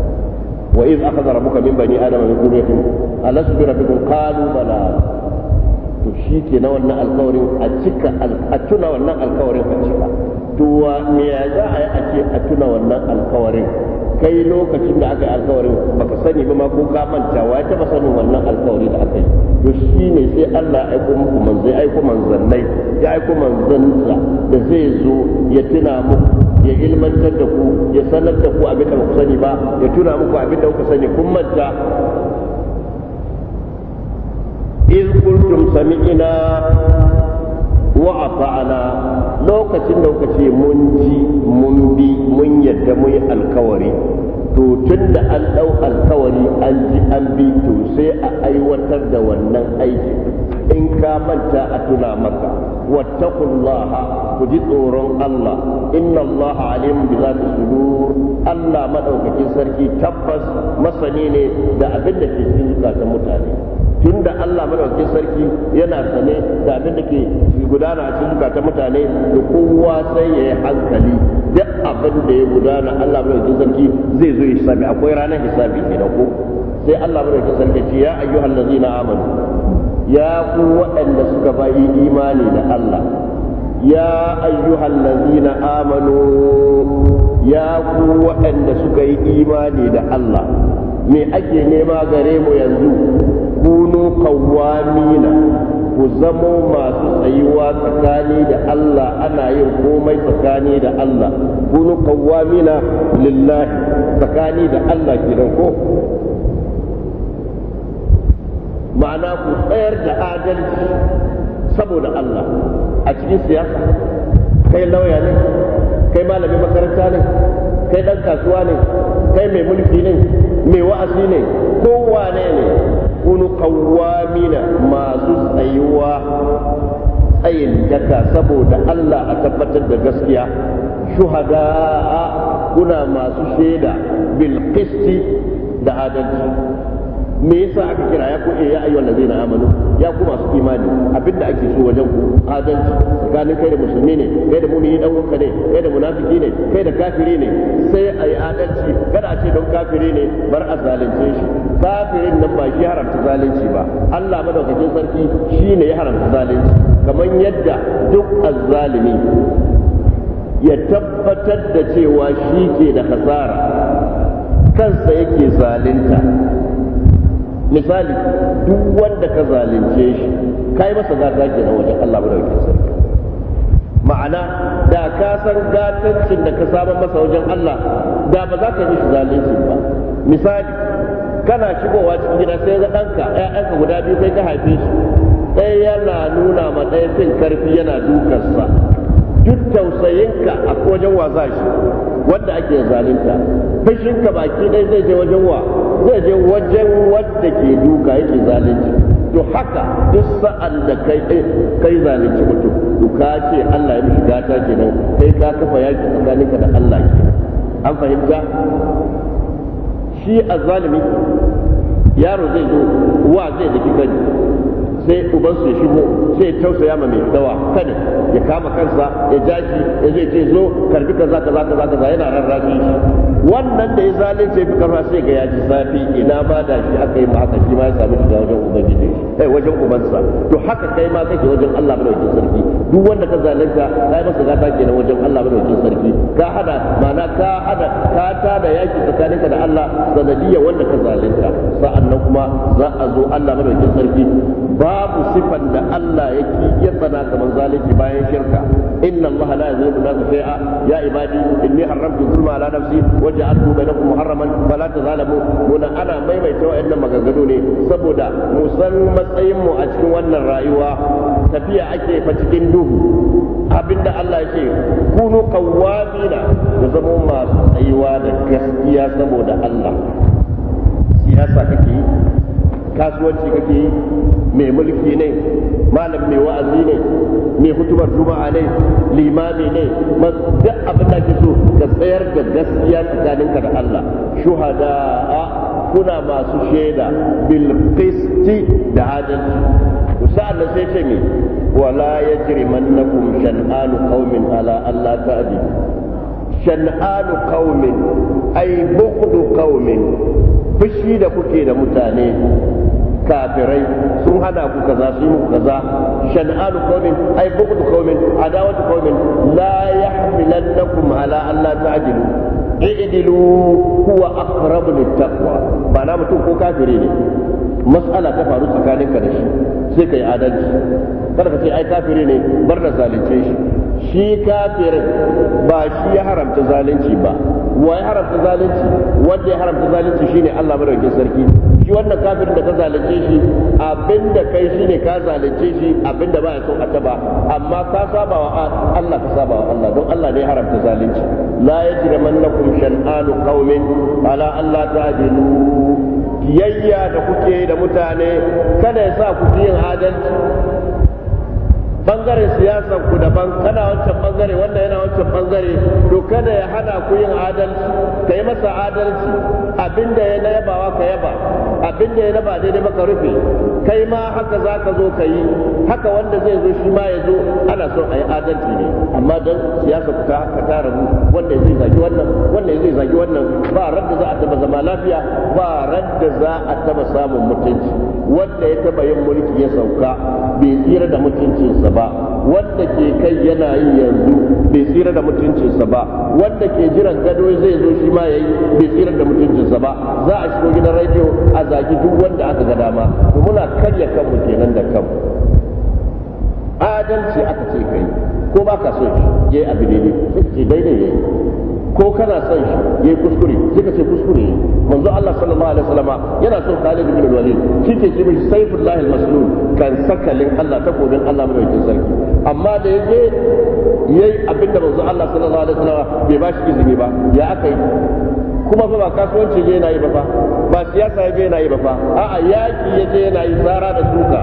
wa iz akhadha rabbuka min bani adama min dhurriyyatihim alastu bi rabbikum qalu bala to shi ke na wannan alkawarin a cika a tuna wannan alkawarin a cika to me ya za a yi a ce a tuna wannan alkawarin kai lokacin da aka yi alkawarin baka sani ba ma ko ka manta wa ya taba sanin wannan alkawari da aka yi to shi ne sai Allah ya aiko muku manzai aiko manzannai ya aiko manzansa da zai zo ya tuna muku ya ilmantar da ku ya sanar da ku abin da ba ku sani ba ya tuna muku abin da kuka sani kun manta iz kuntum sami'ina wa ata'na lokacin da kuka ce mun ji mun bi mun yadda mu yi alkawari to tun da an ɗau alkawari an ji an bi to sai a aiwatar da wannan aiki. In ka manta a tuna maka wattaqullaha ku ji tsoron Allah inna Allah alimun bi zati sudur Allah madaukakin sarki tabbas masani ne da abin da ke cikin zukatan mutane. Tunda Allah madaukakin sarki yana sane da abin da ke gudana a cikin zukatan mutane da kowa sai ya yi hankali duk abin da ya gudana Allah madaukakin sarki zai zo ya hisabi akwai ranar hisabi kenan ko sai Allah madaukakin sarki ce ya ayyuhal ladzina amanu ya ku waɗanda suka bayi imani da Allah ya ayyuhal ladzina amanu ya ku waɗanda suka yi imani da Allah me ake nema gare mu yanzu kunu qawwamina ku zamo masu tsayuwa tsakani da Allah ana yin komai tsakani da Allah kunu qawwamina lillahi tsakani da Allah kenan ko ma'ana ku tsayar da adalci saboda Allah a cikin siyasa kai lauya ne kai malamin makaranta ne kai dan kasuwa ne kai mai mulki ne mai wa'azi ne kowane ne kunu qawwamina masu tsayuwa tsayin daka saboda Allah a tabbatar da gaskiya shuhada kuna masu shaida bil qisti da adalci. Me yasa aka kira ya ku ya ayyuhal ladzina amanu ya ku masu imani abinda ake so wajen ku adalci tsakanin kai da musulmi ne kai da mu'mini dan uwanka ne kai da munafiki ne kai da kafiri ne sai ayi adalci kada a ce don kafiri ne bar a zalunce shi kafirin nan ba shi haramta zalunci ba Allah madaukakin sarki shine ya haramta zalunci kamar yadda duk azzalimi ya tabbatar da cewa shi ke da hasara kansa yake zalunta. Misali duk wanda ka zalunce shi kai masa gata kenan wajen Allah madaukakin sarki ma'ana da ka san gatancin da ka saba masa wajen Allah da ba za ka yi zalunci ba. Misali kana shigowa cikin gida sai ga ɗanka ƴaƴanka guda biyu kai ka haife shi ɗaya yana nuna ma ɗaya fin karfi yana dukarsa duk tausayinka a wajen waza shi wanda ake zalunta fishinka baki ɗaya zai je wajen wa zai je wajen wanda ke duka yake zalunci. To haka duk sa'an da kai kai zalunci mutum to ka ce Allah ya mishi gata kenan kai ka kafa yaki tsakaninka da Allah kenan an fahimta. Shi azzalimi yaro zai zo wa zai daki kai sai uban su ya shigo sai ya tausaya ma mai dawa kada ya kama kansa ya jashi ya zai ce zo karbi kaza kaza kaza kaza yana rarrafi shi wannan da ya zalunce fi karfa sai ga yaji zafi ina ma da shi aka yi ma haka shi ma ya sami shiga wajen ubangiji eh wajen ubansa. To haka kai ma kake wajen Allah madaukakin sarki duk wanda ka zalunta kai masa gata kenan wajen Allah madaukakin sarki ka hada ma'ana ka hada ka ta da yaki tsakaninka da Allah sanadiyya wanda ka zalunta sa'annan kuma za a zo Allah madaukakin sarki babu sifan da Allah yake ya tsana kamar zalunci bayan shirka inna Allah la yuzlimu an-nasa shay'a ya ibadi inni haramtu zulma ala nafsi wa ja'altu bainakum muharraman fala tazalamu muna ana maimaita wa'annan maganganu ne saboda mu san matsayin mu a cikin wannan rayuwa tafiya ake fa cikin duhu abinda Allah yake kunu qawwamina ku zama masu tsayuwa da gaskiya saboda Allah. Siyasa kake yi kasuwanci kake yi mai mulki ne malam mai wa'azi ne mai hutubar juma'a ne limami ne duk abin da ke so ka tsayar da gaskiya tsakaninka da Allah shuhada kuna masu shaida bil qisti da adalci. sa'an sai ce me wala yajrimannakum shan'anu qaumin ala alla ta'dilu shan'anu qaumin ay bughdu qaumin fushi da kuke da mutane kafirai sun hana ku kaza su yi muku kaza shan'anu qaumin ay bughdu qaumin adawatu qaumin la yahmilannakum ala an la ta'dilu i'dilu huwa aqrabu littaqwa ba na mutum ko kafiri ne mas'ala ta faru tsakaninka da shi sai kai adalci kada ka ce ai kafiri ne bar da zalunce shi shi kafirin ba shi ya haramta zalunci ba wa ya haramta zalunci wanda ya haramta zalunci shine Allah madaukakin sarki shi wannan kafirin da ka zalunce shi abinda kai shine ka zalunce shi abinda ba ya so a taba amma ka saba wa Allah ka saba wa Allah don Allah ne haramta zalunci la yajrimannakum shan'anu qaumin ala alla ta'dilu kiyayya da kuke da mutane kada ya sa ku yin adalci bangaren siyasar ku daban kana wancan bangare wanda yana wancan bangare to kada ya hana ku yin adalci ka yi masa adalci abinda ya na yabawa ka yaba abinda ya naba daidai maka rufe kai ma haka za ka zo ka yi haka wanda zai zo shi ma ya zo ana son a yi adalci ne amma don siyasa ku ta haka ta rabu wanda zai zagi wannan wanda zai zagi wannan ba radda za a taba zama lafiya ba radda za a taba samun mutunci wanda ya taba yin mulki ya sauka bai tsira da mutuncinsa ba wanda ke kai yana yi yanzu bai tsira da mutuncinsa ba wanda ke jiran gado zai zo shi ma yayi bai tsira da mutuncinsa ba za a shigo gidan rediyo a zagi duk wanda aka ga dama to muna karya kanmu kenan da kanmu adalci aka ce kai ko ba ka son shi yayi abu daidai sai ce daidai yayi ko kana son shi yayi kuskure sai ka ce kuskure yayi manzo Allah sallallahu alaihi wasallama yana son Khalid bin Walid shi ke ce mishi sayfullahi al-maslul kan sakalin Allah takobin Allah mai sarki amma da yaje yayi abinda manzo Allah sallallahu alaihi wasallama bai ba shi izini ba ya aka yi kuma fa ba kasuwanci je yana yi ba fa ba siyasa je yana yi ba fa a'a yaki yaje yana yi tsara da duka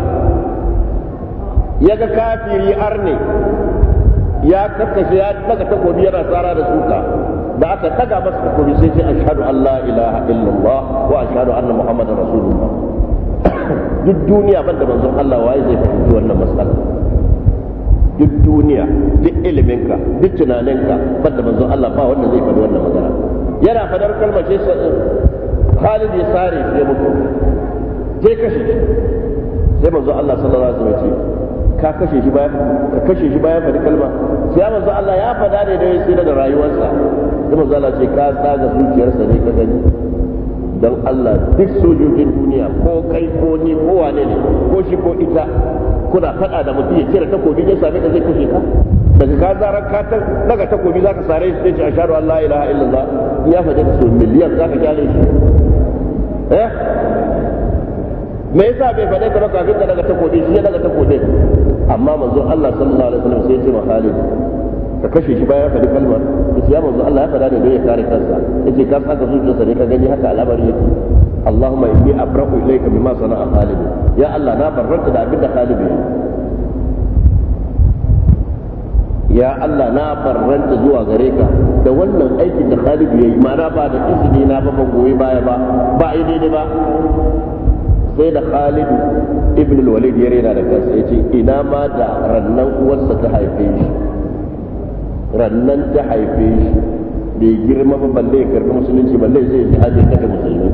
yaga kafiri arne ya kakkashe ya daga takobi yana tsara da suka da aka daga masa takobi sai ce ashhadu an la ilaha illallah wa ashhadu anna muhammadar rasulullah duk duniya banda manzon Allah waye zai fahimci wannan matsala duk duniya duk iliminka duk tunaninka banda manzon Allah ba wanda zai faɗi wannan magana yana fadar kalmar ce Khalid ya sare sai mutu sai kashe sai manzon Allah sallallahu alaihi wasallam ce ka kashe shi bayan ka kashe shi bayan faɗi kalma sai manzo Allah ya faɗa ne da yayi da rayuwarsa sai manzo Allah ce ka tsaga zuciyarsa ne ka gani dan Allah duk sojojin duniya ko kai ko ni ko wane ne ko shi ko ita kuna faɗa da mutum ya kira takobi ya same ka zai kashe ka daga ka zara ka ta daga takobi zaka sare shi sai ashhadu an la ilaha illallah ya faɗa da su miliyan zaka kyale shi eh me yasa bai faɗa ka ba kafin ka daga takobi shi ya daga takobi amma manzo Allah sallallahu alaihi wasallam sai ya ce ma Khalid ka kashe shi bayan faɗi kalmar yace ya manzo Allah ya faɗa da ya kare kansa yace ka saka zuciyarsa ne ka gani haka al'amari yake Allahumma inni abra'u ilayka bima sana'a Khalid ya Allah na barranta da abin da Khalid ya ya Allah na barranta zuwa gare ka da wannan aikin da Khalid ya yi ma'ana ba da izini na ba ban goyi baya ba ba ai daidai ba sai da Khalid ibn al-Walid ya rena da kansa yace ina ma da rannan uwarsa ta haife shi rannan ta haife shi bai girma ba balle ya karbi musulunci balle zai ji haje daga musulmi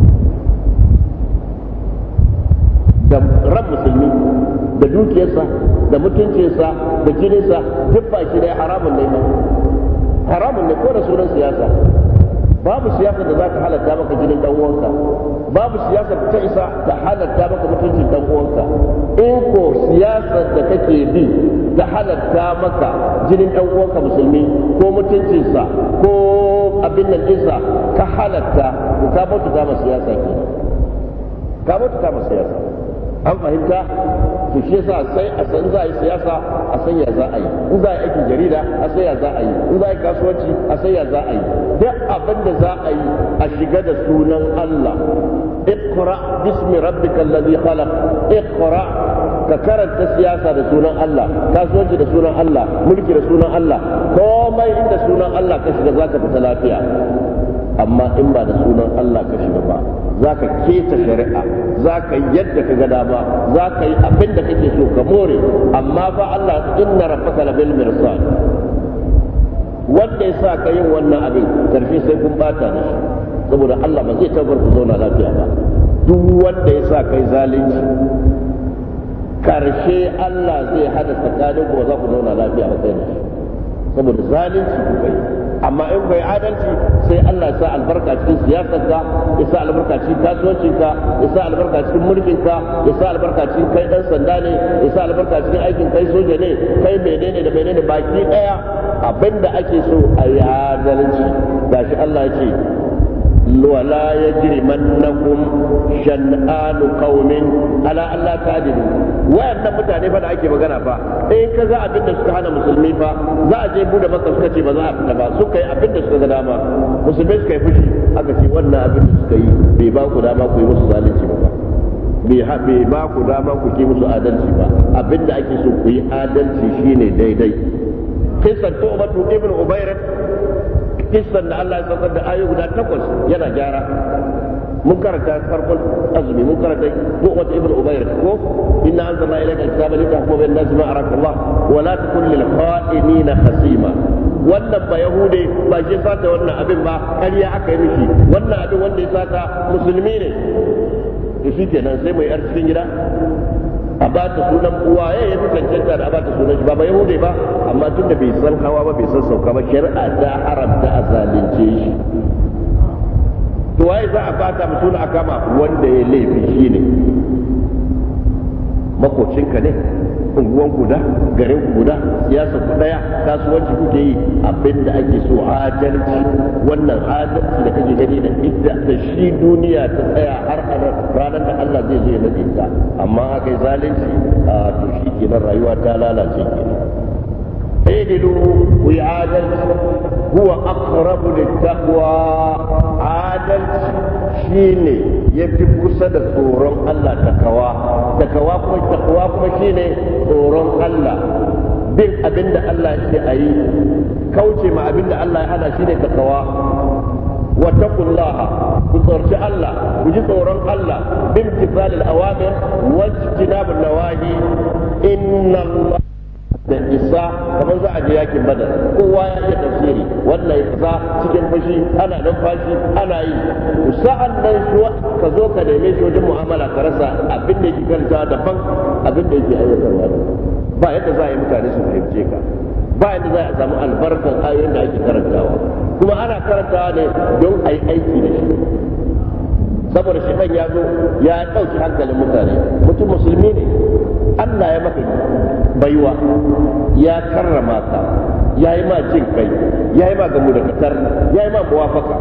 da ran musulmi da dukiyarsa da mutuncinsa da jininsa duk baki da haramun ne haramun ne ko da sunan siyasa babu siyasa da za ta halatta maka jinin dan uwanka babu siyasa da ta isa ta halatta maka mutuncin dan uwanka in ko siyasar da kake bi ta halatta maka jinin dan uwanka musulmi ko mutuncinsa ko abin nan isa ka halatta ko ka bauta ta siyasa ke ka bauta ta siyasa an fahimta to shi yasa sai a san za a yi siyasa a san ya za a yi in za a yi aikin jarida a san ya za a yi in za a yi kasuwanci a san ya za a yi duk abin da za a yi a shiga da sunan Allah iqra bismi rabbikal ladhi khalaq iqra ka karanta siyasa da sunan Allah kasuwanci da sunan Allah mulki da sunan Allah komai inda sunan Allah ka shiga zaka fita lafiya amma in ba da sunan Allah ka shiga ba za ka keta shari'a za ka yi yadda ka ga dama za ka yi abin da kake so ka more amma ba Allah inna rabbaka labil mirsad wanda ya sa ka yin wannan abin karfi sai kun bata da shi saboda Allah ba zai tabbar ku zauna lafiya ba duk wanda ya sa kai zalunci karshe Allah zai hada tsakanin ku za ku zauna lafiya ba sai da shi saboda zalunci ku kai amma in bai adalci sai Allah ya sa albarka cikin siyasarka ya sa albarka cikin kasuwancinka ya sa albarka cikin mulkinka ya sa albarka cikin kai dan sanda ne ya sa albarka cikin aikin kai soja ne kai menene da menene baki daya abinda ake so a yi adalci gashi Allah ya ce ولا يجرمنكم شنآن قوم على ألا تعدلوا وأن mutane fa da ake magana fa in ka ga abin da suka hana musulmi fa za a je bude maka suka ce ba za a fita ba suka yi abin da suka ga dama musulmai suka yi fushi aka ce wannan abin da suka yi bai ba ku dama ku yi musu zalunci ba bai ba ku dama ku yi musu adalci ba abin da ake so ku yi adalci shine daidai kisan tu'batu ibn ubayr kisan da Allah ya saukar da ayoyi guda takwas yana gyara mun karanta farkon azumi mun karanta tu'batu ibn ubayr ko inna anzalna ilayka alkitaba litahkuma bayna an-nasi ma araka Allah wa la takun lil kha'inina khasima wannan ba yahude ba shi sata wannan abin ba ƙarya aka yi mishi wannan abin wanda ya sata musulmi ne to shi kenan sai mai yar cikin gida a ba ta sunan uwaye ya fi cancanta da a ba ta sunan shi ba ba yahude ba amma tun da bai san hawa ba bai san sauka ba shari'a ta haramta a zalunce shi to waye za a bata mu suna akama wanda ya laifi shine makocinka ne unguwan guda garin guda siyasa ku daya kasuwanci kuke yi abinda ake so adalci wannan adalci da kake gani da idda da shi duniya ta tsaya har ranar da Allah zai zo ya nade ta amma aka yi zalunci a to shi kenan rayuwa ta lalace kenan idilu ku yi adalci huwa aqrabu littaqwa adalci shine yafi kusa da tsoron Allah takawa takawa kuma takawa kuma shine tsoron Allah bin abinda Allah ya ayi kauce ma abinda Allah ya hana shine takawa wa taqullaha ku tsorci Allah ku ji tsoron Allah bin imtithal al-awamir wa ijtinab an-nawahi inna Allah da isa kamar za a je yakin badar kowa ya iya tafsiri wannan ya fita cikin fushi ana numfashi ana yi sa'an nan ka zo ka neme shi wajen mu'amala ka rasa abin da yake karanta daban abin da yake ayyukarwa ba yadda za a yi mutane su fahimce ka ba yadda za a samu albarkar ayoyin da ake karantawa kuma ana karantawa ne don a yi aiki da shi saboda shi ya zo ya ɗauki hankalin mutane mutum musulmi ne Allah ya maka baiwa ya karrama ka ya yi ma jin kai ya yi ma gamu da katar ya yi ma muwafaka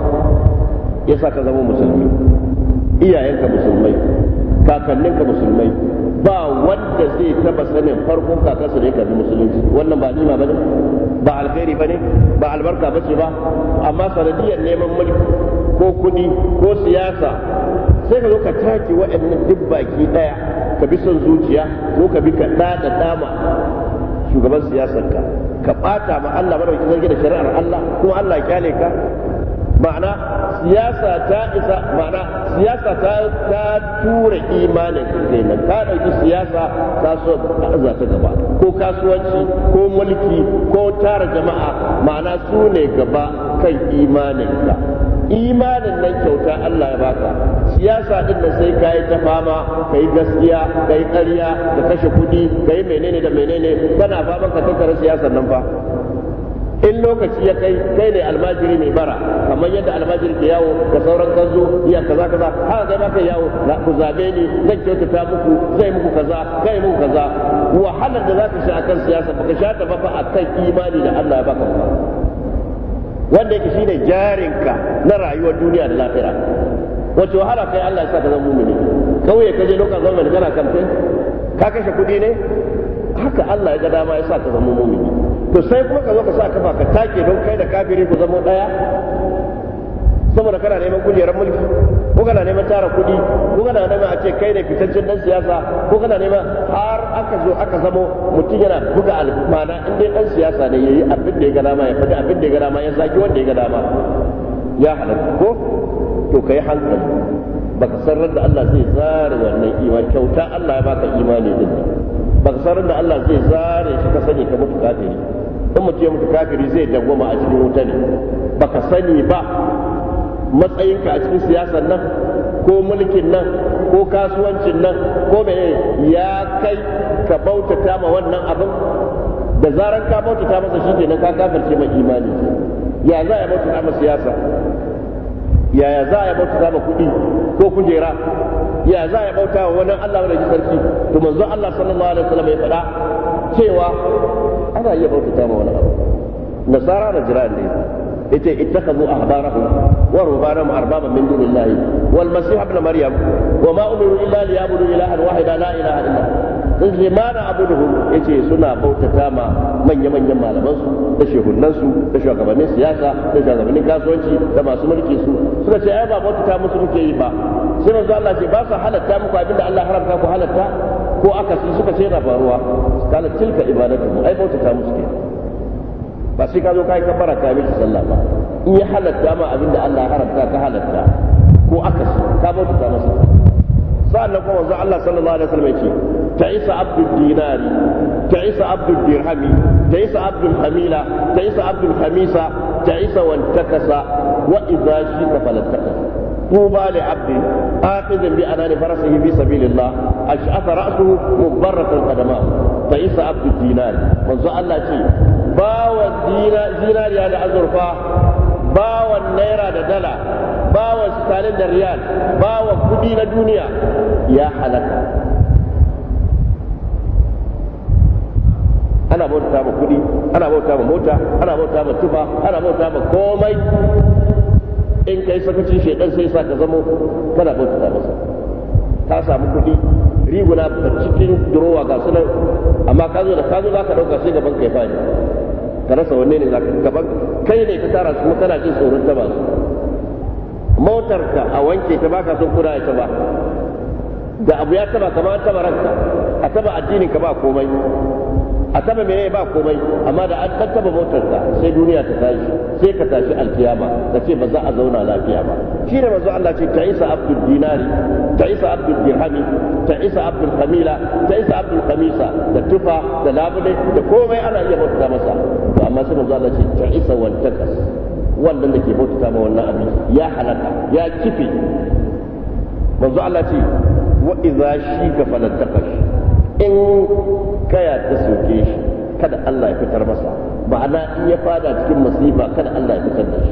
ya sa ka zama musulmi iyayenka musulmai kakanninka musulmai ba wanda zai taba sanin farkon kakansa da ya karbi musulunci wannan ba nima bane ba alkhairi bane ba albarka bace ba amma sanadiyar neman mulki ko kudi ko siyasa sai ka zo ka take waɗannan duk baki daya ka bi son zuciya ko ka bi ka da dama shugaban siyasar ka ka bata ma Allah madaukakin sarki da shari'ar Allah kuma Allah ya kyale ka ma'ana siyasa ta isa ma'ana siyasa ta ta tura imanin kenan ka dauki siyasa ta so za ta gaba ko kasuwanci ko mulki ko tara jama'a ma'ana su ne gaba kan imanin ka imanin nan kyauta Allah ya baka siyasa din da sai kai ta fama kai gaskiya kai ƙarya da kashe kudi kai menene da menene kana faman ka tattara siyasar nan fa in lokaci ya kai kai ne almajiri mai bara kamar yadda almajiri ke yawo da sauran kanzo iya kaza kaza haka kai ma kai yawo ku zabe ni zan kyautata muku zai muku kaza kai muku kaza wahalar da zaka sha akan siyasa baka sha ta ba fa akan imani da Allah ya baka wanda yake shine jarinka na rayuwar duniya da lafiya wace wahala kai Allah ya sa ka zama mu'mini kawai ka je lokacin zaman da kana kamfe ka kashe kudi ne haka Allah ya ga dama ya sa ka zama mu'mini to sai kuma ka zo ka sa kafa ka take don kai da kafiri ku zama daya saboda kana neman kujerar mulki ko kana neman tara kudi ko kana neman a ce kai ne fitaccen dan siyasa ko kana neman har aka zo aka zamo mutum yana buga almana in dai dan siyasa ne yayi abin da ya ga dama ya faɗi abin da ya ga dama ya zaki wanda ya ga dama ya halatta ko to kai hankali baka san da Allah zai zare wannan imani kyauta Allah ya baka imani din baka san da Allah zai zare shi ka sani ka mutu kafiri in mutum ya mutu kafiri zai dawwama a cikin wuta ne baka sani ba matsayinka a cikin siyasar nan ko mulkin nan ko kasuwancin nan ko mene ya kai ka bautata ma wannan abin da zaran ka bautata masa shi kenan ka kafirce mai imani ya za a bautata ma siyasa yaya za a bautata ma kuɗi ko kujera ya za a bauta wa wani Allah da sarki to manzo Allah sallallahu alaihi wasallam ya faɗa cewa ana iya bautata ma wani abu nasara da jiran ne yace ittakhadhu ahbarahum wa rubbanahum arbaban min dunillahi wal masih ibn maryam wa ma umiru illa liyabudu ilahan wahida la ilaha illa sun ce ma na abuduhum yace suna bautata ma manya manyan malaman su da shehunan su da shugabannin siyasa da shugabannin kasuwanci da masu mulki su suka ce ai ba bautata musu muke yi ba sai manzo Allah ce ba sa halatta muku abinda Allah haramta ku halatta ko aka su suka ce na faruwa kala tilka ibadatu ai bautata musu ke ba sai ka zo kai kabbara ka miki sallah ba in ya halatta ma abinda Allah haramta ka halatta ko aka su ka bautata masa sa'annan kuma manzo Allah sallallahu alaihi wasallam yace ta'isa abdul dinari ta'isa abdul dirhami ta'isa abdul hamila ta'isa abdul khamisa ta'isa wan takasa wa idza shika falataka طوبى لعبد آخذ بأنان فرسه في سبيل الله أشعث رأسه مبرة قدماه فإيس عبد الدينار منذ الله شيء باوى الدينار يعني أزرفا باوى النيرة دلا باوى ستالين الريال باوى كدين الدنيا يا حلقة أنا بوتا بكدي أنا بوتا بموتا أنا بوتا بتوبة أنا بوتا بكومي in kai sakaci shedan sai sa ka zamo kana bauta masa ka samu kuɗi riguna cikin durowa ga sunan amma ka zo da ka zo zaka dauka sai gaban kai fani ka rasa wanne ne zaka gaban kai ne ka tara su kana jin tsoron ta ba su motar ka a wanke ta baka son kura ita ba da abu ya taba kamar taba ranka a taba addinin ka ba komai a taba mene ba komai amma da an taba motar ka sai duniya ta tashi sai ka tashi alkiyama ka ce ba za a zauna lafiya ba shine manzo Allah ce ta isa abdul dinari ta isa abdul dirhami ta isa abdul khamila ta isa abdul khamisa da tufa da labule da komai ana iya bauta masa to amma sai manzo Allah ce ta isa wal takas wannan da ke bauta ma wannan abin ya halaka ya kife manzo Allah ce wa idza shika falatakash in kaya ta soke shi kada Allah ya fitar masa ma'ana in ya fada cikin masifa kada Allah ya fitar da shi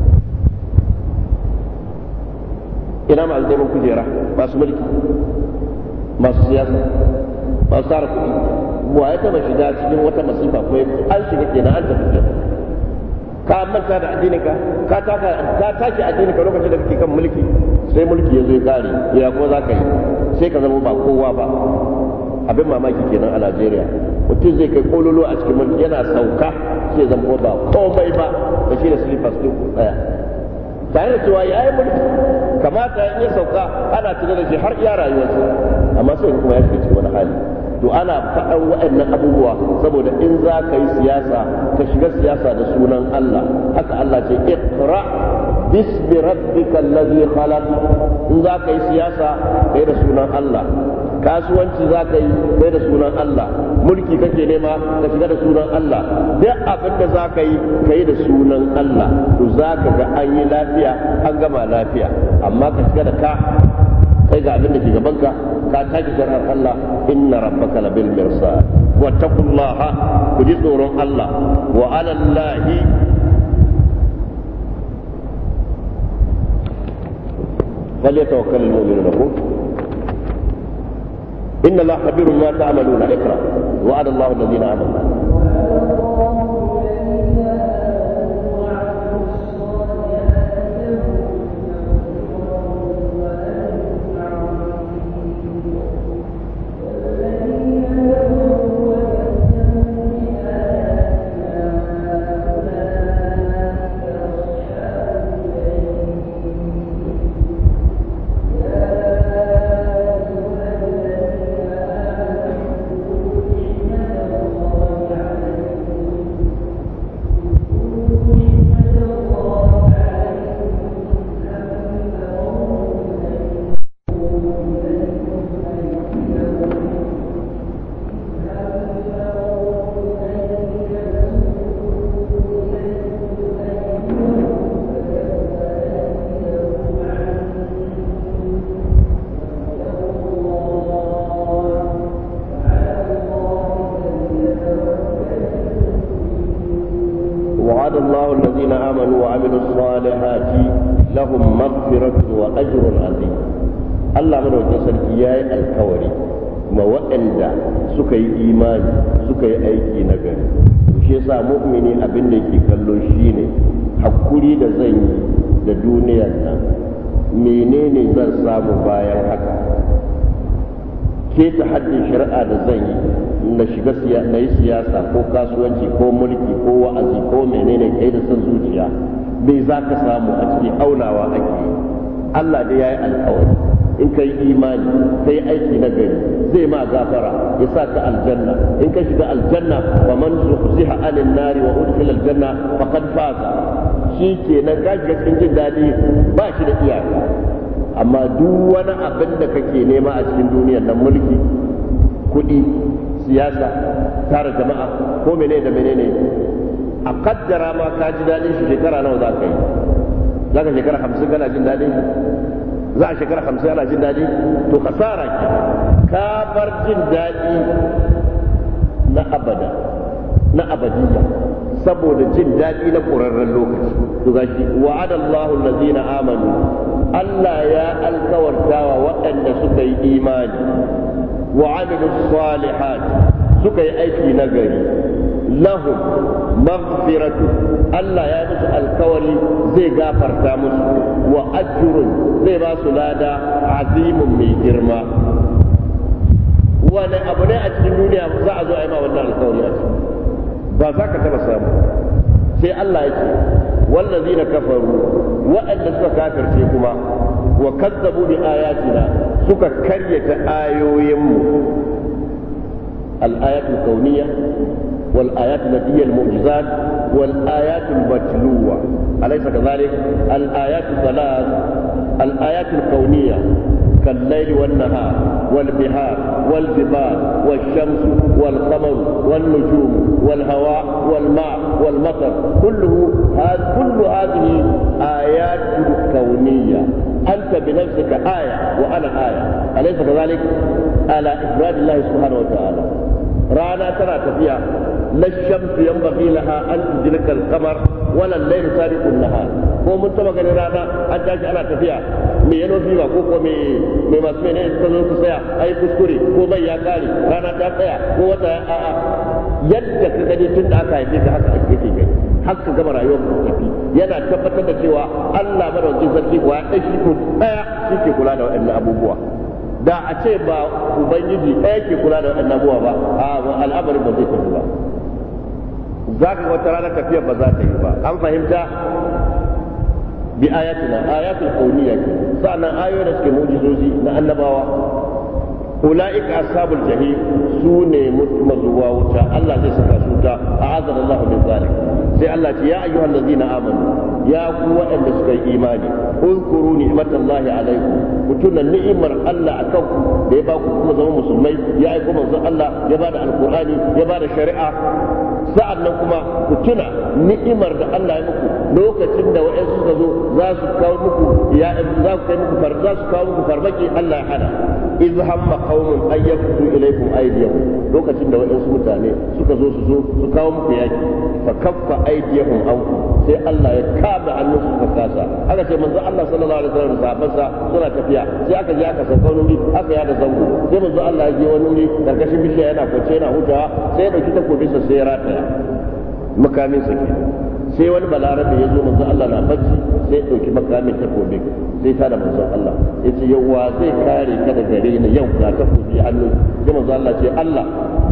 ina ma aljamin kujera masu mulki masu siyasa masu tsara kuɗi wa ya taba shiga cikin wata masifa ko an shiga kenan an tafi kenan ka manta da addininka ka taka ka take addininka lokacin da kake kan mulki sai mulki ya zo ya kare ya ko za ka yi sai ka zama ba kowa ba abin mamaki kenan a Najeriya mutum zai kai kololo a cikin mulki yana sauka sai zama ba komai ba da shi da slippers din daya tare da cewa ya yi mulki kamata in ya sauka ana tuna da shi har iya rayuwarsa amma sai kuma ya shiga cikin wani hali to ana faɗan waɗannan abubuwa saboda in za ka yi siyasa ka shiga siyasa da sunan Allah haka Allah ce iqra bismi rabbika allazi khalaq in za ka yi siyasa kai da sunan Allah kasuwanci za ka yi kai da sunan Allah mulki kake nema ka shiga da sunan Allah duk abin da za ka yi kai da sunan Allah to za ka ga an yi lafiya an gama lafiya amma ka shiga da ka kai ga abin da ke gabanka ka taki shari'ar Allah inna rabbaka labil mirsad wattaqullaha ku ji tsoron Allah wa ala Allahi فليتوكل المؤمنون إن الله خبير ما تعملون اقرأ وعد الله الذين آمنوا وعد الله الذين آمنوا وعملوا الصالحات لهم مغفرة وأجر عظيم الله من وجه سركي ياي الكوري ما وأندا سكي إيمان سكي أيكي نغري shi yasa mu'mini abin da yake kallo shine hakuri da zan yi da duniyar nan menene zan samu bayan haka, ke ta haddin shari'a da zan yi na shiga na yi siyasa ko kasuwanci ko mulki ko wa'azi ko menene kai da son zuciya me za ka samu a cikin aunawa ake yi. Allah dai ya yi alkawari in ka yi imani ka yi aiki na gari zai ma gafara ya sa ka aljanna, in ka shiga aljanna wa man zuhziha anin nari wa udkhila aljanna faqad faza. Shi kenan ka shiga cikin jin daɗi ba shi da iyaka. Amma duk wani abin da kake nema a cikin duniyar nan, mulki, kuɗi, siyasa, tara jama'a ko menene da menene, a kaddara ma ka ji daɗin shi shekara nawa za ka yi? Za ka shekara hamsin kana jin daɗi? Za a shekara hamsin ana jin daɗi? To kasara ke, ka bar jin daɗi na abada, na abadiyya, saboda jin daɗi na ƙurarren lokaci. To gashi wa'adallahu allazina amanu, Allah ya alkawartawa waɗanda suka yi imani wa amilu salihat suka yi aiki na gari, lahum maghfiratu, Allah ya musu alkawari zai gafarta musu, wa ajrun zai ba su lada azimun mai girma. Wani abu ne a cikin duniya za a zo a yi ma wannan alkawari a ciki? Ba za ka taba samu. Sai Allah ya ce wallazina kafaru, waɗanda suka kafirce kuma, wa kazzabu bi ayatina, suka karyata ayoyinmu, al-ayatul kauniyya wal ayatul nabiyya al-mu'jizat wal ayatul matluwa, alaysa kadhalik? al-ayatul thalath, al-ayatul kauniyya كالليل والنهار والبحار والجبال والشمس والقمر والنجوم والهواء والماء والمطر، كله هذا كل هذه آيات كونية. أنت بنفسك آية وأنا آية، أليس كذلك؟ على إفراد الله سبحانه وتعالى. رانا ترى فيها لا الشمس ينبغي لها أن تدرك القمر ولا الليل سابق النهار. ko mun taba ganin rana an tashi ana tafiya me yano fiwa ko ko me me masu mene suka zo su tsaya ai kuskure ko bai ya kare rana ta tsaya ko wata a'a, yadda ka gani tun da aka haife ka haka ake gani, har ka gama rayuwar ka tafi. Yana tabbatar da cewa Allah madaukakin sarki kuwa ya shi ko daya shi ke kula da waɗannan abubuwa. Da a ce ba ubangiji ɗaya ke kula da waɗannan abubuwa ba, a al'amarin ba zai tafi ba. Za ka wata rana tafiyar ba za ta yi ba. An fahimta? bi ayatina, ayatul kauniyya, sa'annan ayoyi da suke mu'jizozi na annabawa. ulaika ashabul jahim, su ne mazuwa wuta, Allah zai saka su ta, a'azana Allah min zalik. sai Allah ce ya ayyuhal ladzina amanu, ya ku waɗanda suka yi imani, uzkuru ni'matallahi alaikum, ku tuna ni'imar Allah akan ku da ya ba ku kuma zama musulmai, ya aiko manzon Allah, ya ba da alqur'ani, ya ba da shari'a. sa'an nan kuma ku tuna ni'imar da Allah ya muku lokacin da wa'ansu suka zo za su kawo muku ya za su kai muku farza su kawo muku farmaki, Allah ya hana. iz hamma qaumun ay yakutu ilaykum aydiyahum, lokacin da wa'ansu mutane suka zo su zo su kawo muku yaki, fa kaffa aydiyahum ankum, sai Allah ya kaba hannun su ka kasa. Aka ce manzo Allah sallallahu alaihi wasallam da sahabbansa suna tafiya, sai aka je aka sauka wani aka yada zango, sai manzo Allah ya je wani wuri karkashin bishiya yana kwance yana hutawa, sai ya dauki takobinsa sai ya rataya makamin sa ke. sai wani balarabe ya zo manzo Allah na bacci, sai ya dauki makamin takobin sai ta da manzo Allah ya ce yawa zai kare ka da gare ni yau ga takobi hannu. sai manzo Allah ce Allah,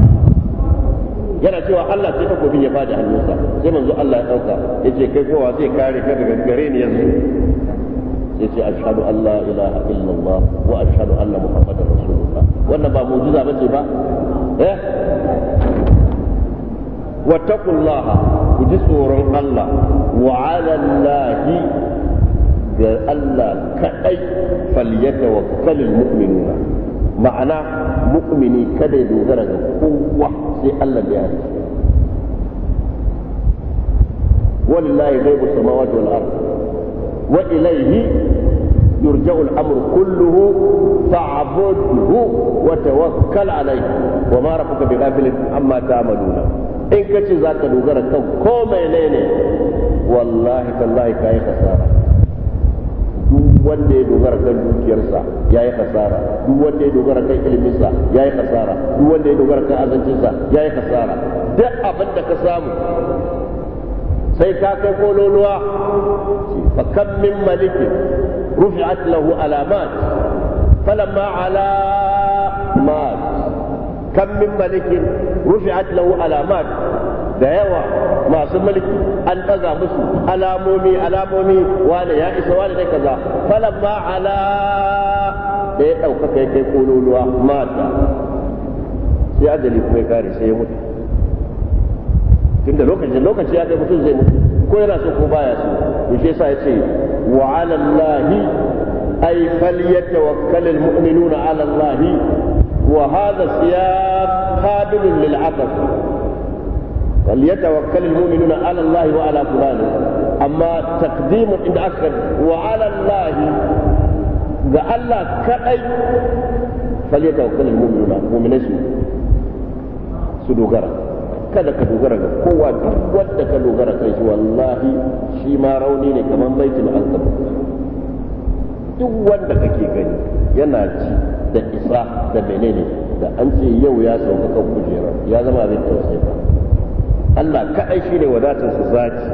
yana cewa Allah sai takobin ya bada hannunsa, sai manzo Allah ya dauka ya ce kai kowa zai kare ka daga gare ni yanzu. sai ce ashhadu an la ilaha illallah wa ashhadu anna muhammadar rasulullah. wannan ba mu'jiza bace ba? eh wattaqullaha, ku ji tsoron Allah, wa 'ala Allahi, ga Allah kadai falyatawakkalul mu'minuna. ma'ana mu'mini kada ya dogara ga kowa sai Allah da ya yi. walillahi ghaibu samawati wal ard wa ilayhi yurja'u al-amru kulluhu fa'budhu wa tawakkal alayhi wa ma rabbuka bighafilin amma ta'maluna. in ka ce za ka dogara kan komai ne ne, wallahi tallahi ka yi kasara. duk wanda ya dogara kan dukiyarsa ya yi kasara, duk wanda ya dogara kan iliminsa ya yi kasara, duk wanda ya dogara kan azancinsa ya yi kasara. duk abin da ka samu sai ka kai kololuwa fa kam min malikin rufi'at lahu alamat falamma ala mat kam min malikin rufi'at lahu alamat da yawa masu mulki an daga musu alamomi alamomi wani ya isa wani da kaza falamma ala da ya dauka kai kai kololuwa mata sai ajali kuma ya kare sai ya mutu tunda lokaci lokaci ya kai mutum zai mutu ko yana so ko baya so to shi yasa yace wa ala allahi ay falyatawakkal almu'minuna ala allahi wa hadha siyaq qabil lil aqd فليتوكل المؤمنون على الله وعلى فلان اما تقديم عند اكثر وعلى الله الله كأي فليتوكل المؤمنون مؤمنين su dogara kada ka dogara ga kowa duk wanda ka dogara kai shi wallahi shi ma rauni ne kamar baitul ankab duk wanda kake gani yana ci da isa da menene da an ce yau ya sauka kan kujera ya zama abin tausayi Allah kaɗai shi ne wadatar su zaki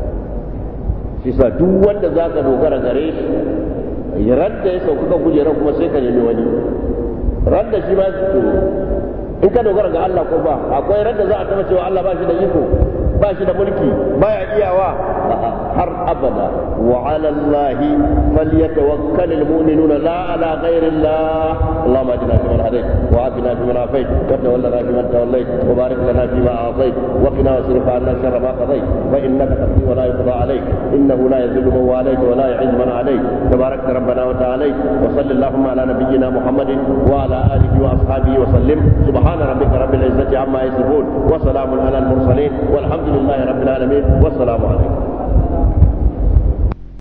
shi sa duk wanda za ka dogara gare shi radda ya sauka kan kujerar kuma sai ka nemi wani radda shi ma su in ka dogara ga Allah ko ba akwai radda za a taba cewa Allah ba shi da iko ba shi da mulki baya iyawa har abada wa ala Allah falyatawakkal almu'minuna la ala ghayri Allah Allahumma ajina fi man hadayt wa afina fi man afayt wa tawallana fi man tawallayt wa barik lana fi ma a'tayt wa qina wasrif 'anna sharra ma qadayt fa innaka taqdi wa la yuqda 'alayk innahu la yadhillu man walayt wa la yu'izzu man 'alayk tabarak rabbana wa ta'ala wa sallallahu ala nabiyyina Muhammadin wa ala alihi wa ashabihi wa sallim subhana rabbika rabbil izzati amma yasifun wa salamun ala al mursalin والحمد لله رب العالمين والسلام عليكم.